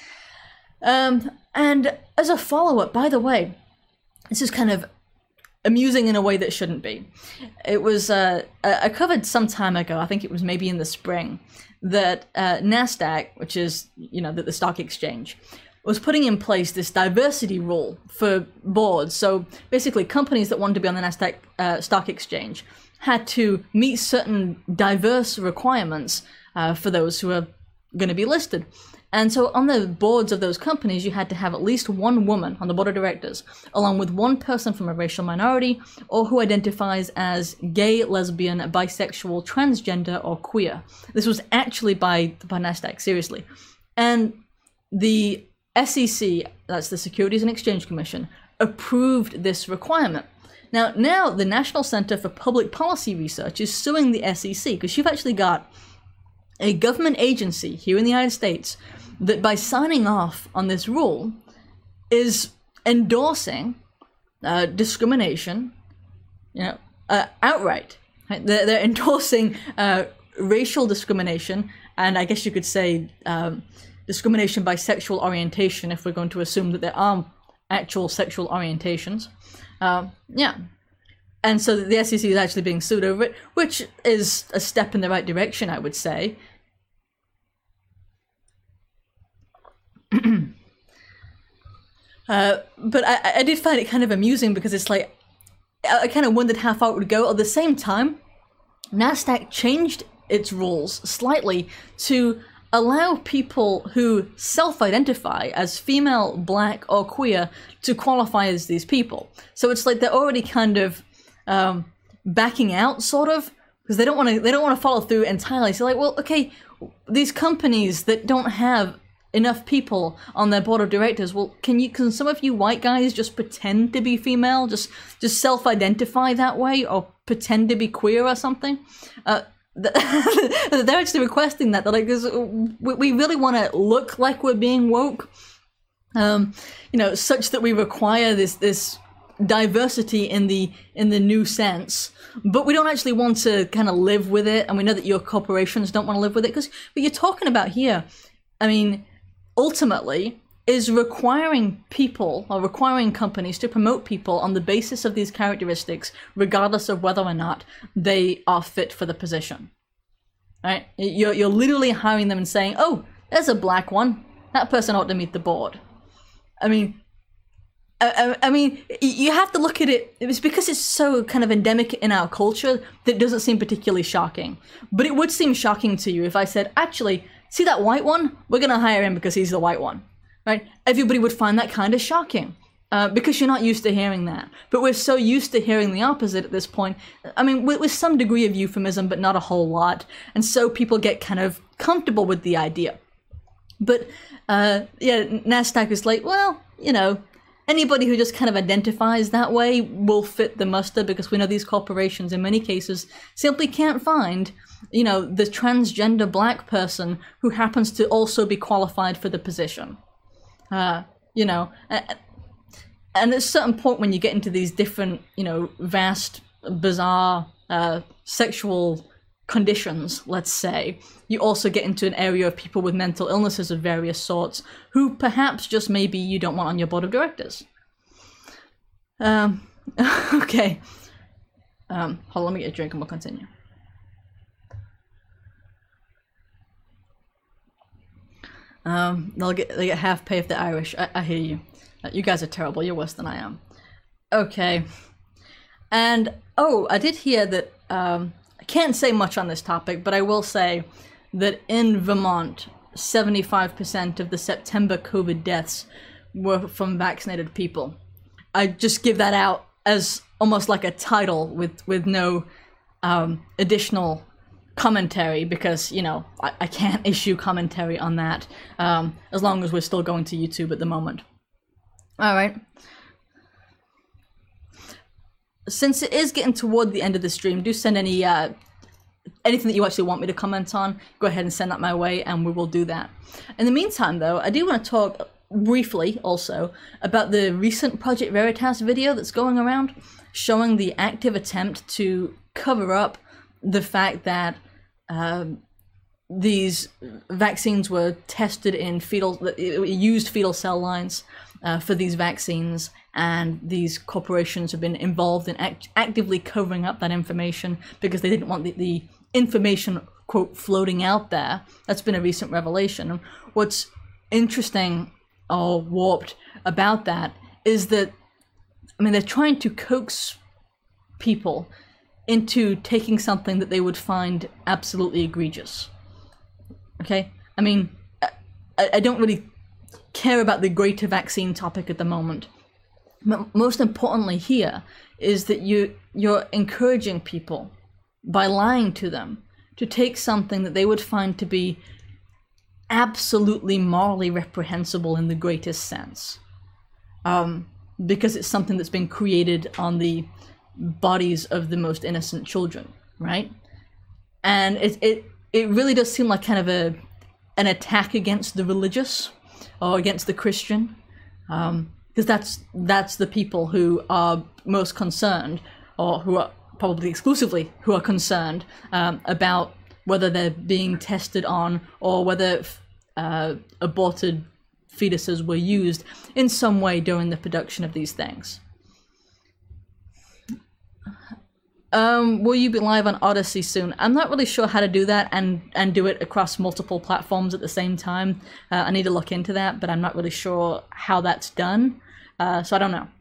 And as a follow-up, by the way, this is kind of amusing in a way that shouldn't be. It was, I covered some time ago, I think it was maybe in the spring, that NASDAQ, which is, you know, the stock exchange, was putting in place this diversity rule for boards. So basically, companies that wanted to be on the NASDAQ stock exchange had to meet certain diverse requirements for those who are going to be listed. And so on the boards of those companies, you had to have at least one woman on the board of directors, along with one person from a racial minority, or who identifies as gay, lesbian, bisexual, transgender, or queer. This was actually by NASDAQ, seriously. And the SEC, that's the Securities and Exchange Commission, approved this requirement. Now the National Center for Public Policy Research is suing the SEC, because you've actually got a government agency here in the United States that, by signing off on this rule, is endorsing discrimination, you know, outright. Right? They're endorsing racial discrimination, and I guess you could say discrimination by sexual orientation, if we're going to assume that there are actual sexual orientations. Yeah. and so the SEC is actually being sued over it, which is a step in the right direction, I would say. But I did find it kind of amusing because it's like, I kind of wondered how far it would go. At the same time, NASDAQ changed its rules slightly to allow people who self-identify as female, black, or queer to qualify as these people. So it's like they're already kind of backing out, sort of, because they don't want to follow through entirely. So like, well, okay, these companies that don't have enough people on their board of directors, well, can some of you white guys just pretend to be female, just self-identify that way, or pretend to be queer or something? They're actually requesting that. They're like, we really want to look like we're being woke, such that we require this diversity in the new sense, but we don't actually want to kind of live with it, and we know that your corporations don't want to live with it, because what you're talking about here, I mean, ultimately, is requiring people or requiring companies to promote people on the basis of these characteristics, regardless of whether or not they are fit for the position. Right? You're literally hiring them and saying, "Oh, there's a black one. That person ought to meet the board." I mean, you have to look at it. It's because it's so kind of endemic in our culture that it doesn't seem particularly shocking. But it would seem shocking to you if I said, "Actually, see that white one? We're going to hire him because he's the white one." Right? Everybody would find that kind of shocking because you're not used to hearing that. But we're so used to hearing the opposite at this point. I mean, with some degree of euphemism, but not a whole lot. And so people get kind of comfortable with the idea. But NASDAQ is like, well, anybody who just kind of identifies that way will fit the muster, because we know these corporations in many cases simply can't find the transgender black person who happens to also be qualified for the position. And at a certain point when you get into these different, vast, bizarre sexual conditions, let's say, you also get into an area of people with mental illnesses of various sorts who perhaps just maybe you don't want on your board of directors. Okay. Hold on, let me get a drink and we'll continue. They get half pay if they're Irish. I hear you. You guys are terrible. You're worse than I am. Okay. And, I did hear that, I can't say much on this topic, but I will say that in Vermont, 75% of the September COVID deaths were from vaccinated people. I just give that out as almost like a title with no additional commentary, because I can't issue commentary on that as long as we're still going to YouTube at the moment. All right. Since it is getting toward the end of the stream, do send any anything that you actually want me to comment on. Go ahead and send that my way, and we will do that. In the meantime, though, I do want to talk briefly also about the recent Project Veritas video that's going around, showing the active attempt to cover up the fact that these vaccines were tested in used fetal cell lines for these vaccines, and these corporations have been involved in actively covering up that information because they didn't want the information, quote, floating out there. That's been a recent revelation. And what's interesting or warped about that is that, they're trying to coax people into taking something that they would find absolutely egregious. Okay? I don't really care about the greater vaccine topic at the moment. But most importantly here is that you're encouraging people, by lying to them, to take something that they would find to be absolutely morally reprehensible in the greatest sense. Because it's something that's been created on the bodies of the most innocent children, right? And it really does seem like kind of an attack against the religious or against the Christian, because that's the people who are most concerned, or who are probably exclusively who are concerned about whether they're being tested on, or whether aborted fetuses were used in some way during the production of these things. Will you be live on Odyssey soon? I'm not really sure how to do that and do it across multiple platforms at the same time. I need to look into that, but I'm not really sure how that's done. So I don't know.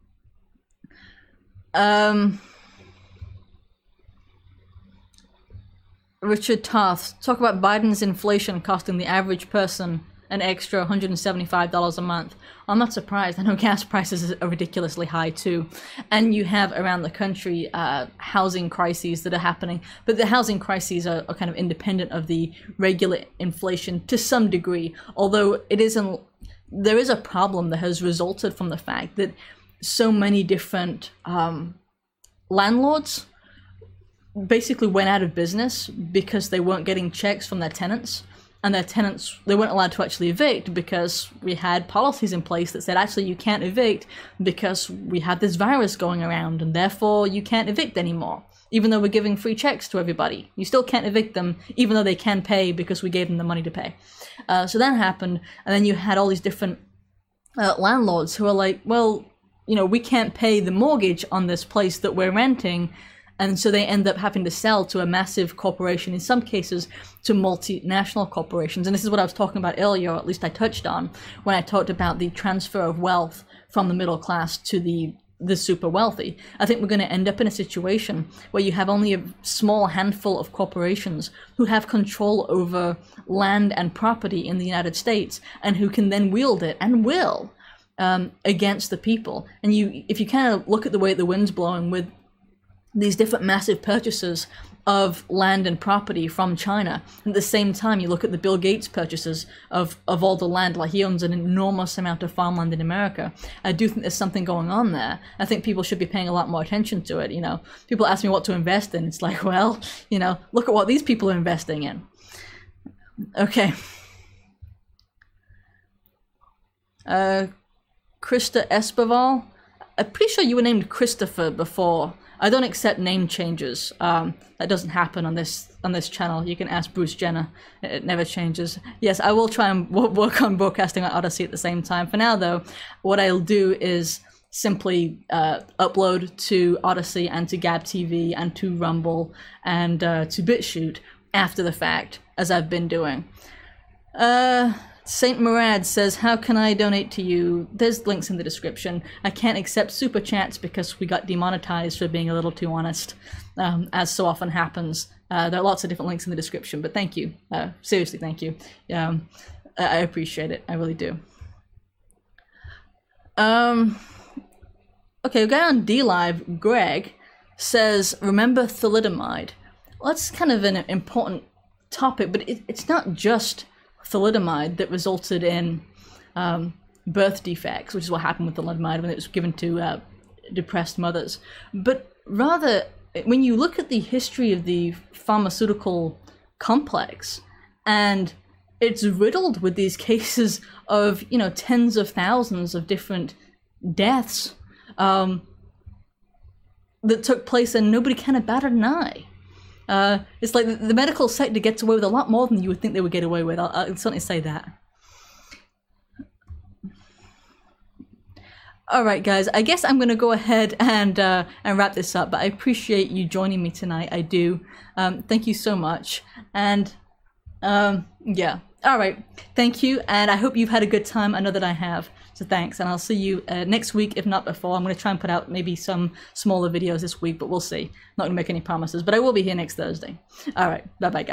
Richard Tarth, talk about Biden's inflation costing the average person an extra $175 a month. I'm not surprised. I know gas prices are ridiculously high too. And you have around the country housing crises that are happening. But the housing crises are kind of independent of the regular inflation to some degree. Although it isn't, there is a problem that has resulted from the fact that so many different landlords basically went out of business because they weren't getting checks from their tenants. And their tenants, they weren't allowed to actually evict because we had policies in place that said, actually, you can't evict because we have this virus going around and therefore you can't evict anymore. Even though we're giving free checks to everybody, you still can't evict them, even though they can pay because we gave them the money to pay. So that happened. And then you had all these different landlords who are like, well, you know, we can't pay the mortgage on this place that we're renting. And so they end up having to sell to a massive corporation, in some cases to multinational corporations. And this is what I was talking about earlier, or at least I touched on, when I talked about the transfer of wealth from the middle class to the super wealthy. I think we're going to end up in a situation where you have only a small handful of corporations who have control over land and property in the United States and who can then wield it, and will, against the people. And if you kind of look at the way the wind's blowing with these different massive purchases of land and property from China. And at the same time, you look at the Bill Gates purchases of all the land, like he owns an enormous amount of farmland in America. I do think there's something going on there. I think people should be paying a lot more attention to it. You know, people ask me what to invest in. It's like, well, you know, look at what these people are investing in. Okay. Krista Espoval. I'm pretty sure you were named Christopher before. I don't accept name changes. That doesn't happen on this channel. You can ask Bruce Jenner. It never changes. Yes, I will try and work on broadcasting on Odyssey at the same time. For now, though, what I'll do is simply upload to Odyssey and to Gab TV and to Rumble and to BitChute after the fact, as I've been doing. Saint Murad says, how can I donate to you? There's links in the description. I can't accept super chats because we got demonetized for being a little too honest, as so often happens. There are lots of different links in the description, but thank you. Seriously, thank you. I appreciate it. I really do. Okay, a guy on DLive, Greg, says, remember thalidomide. Well, that's kind of an important topic, but it's not just thalidomide that resulted in birth defects, which is what happened with thalidomide when it was given to depressed mothers. But rather, when you look at the history of the pharmaceutical complex, and it's riddled with these cases of, you know, tens of thousands of different deaths that took place, and nobody kind of batted an eye. It's like the medical sector gets away with a lot more than you would think they would get away with. I'll certainly say that. All right, guys. I guess I'm going to go ahead and wrap this up. But I appreciate you joining me tonight. I do. Thank you so much. And yeah. All right. Thank you. And I hope you've had a good time. I know that I have. So thanks. And I'll see you next week, if not before. I'm going to try and put out maybe some smaller videos this week, but we'll see. Not going to make any promises, but I will be here next Thursday. All right. Bye-bye, guys.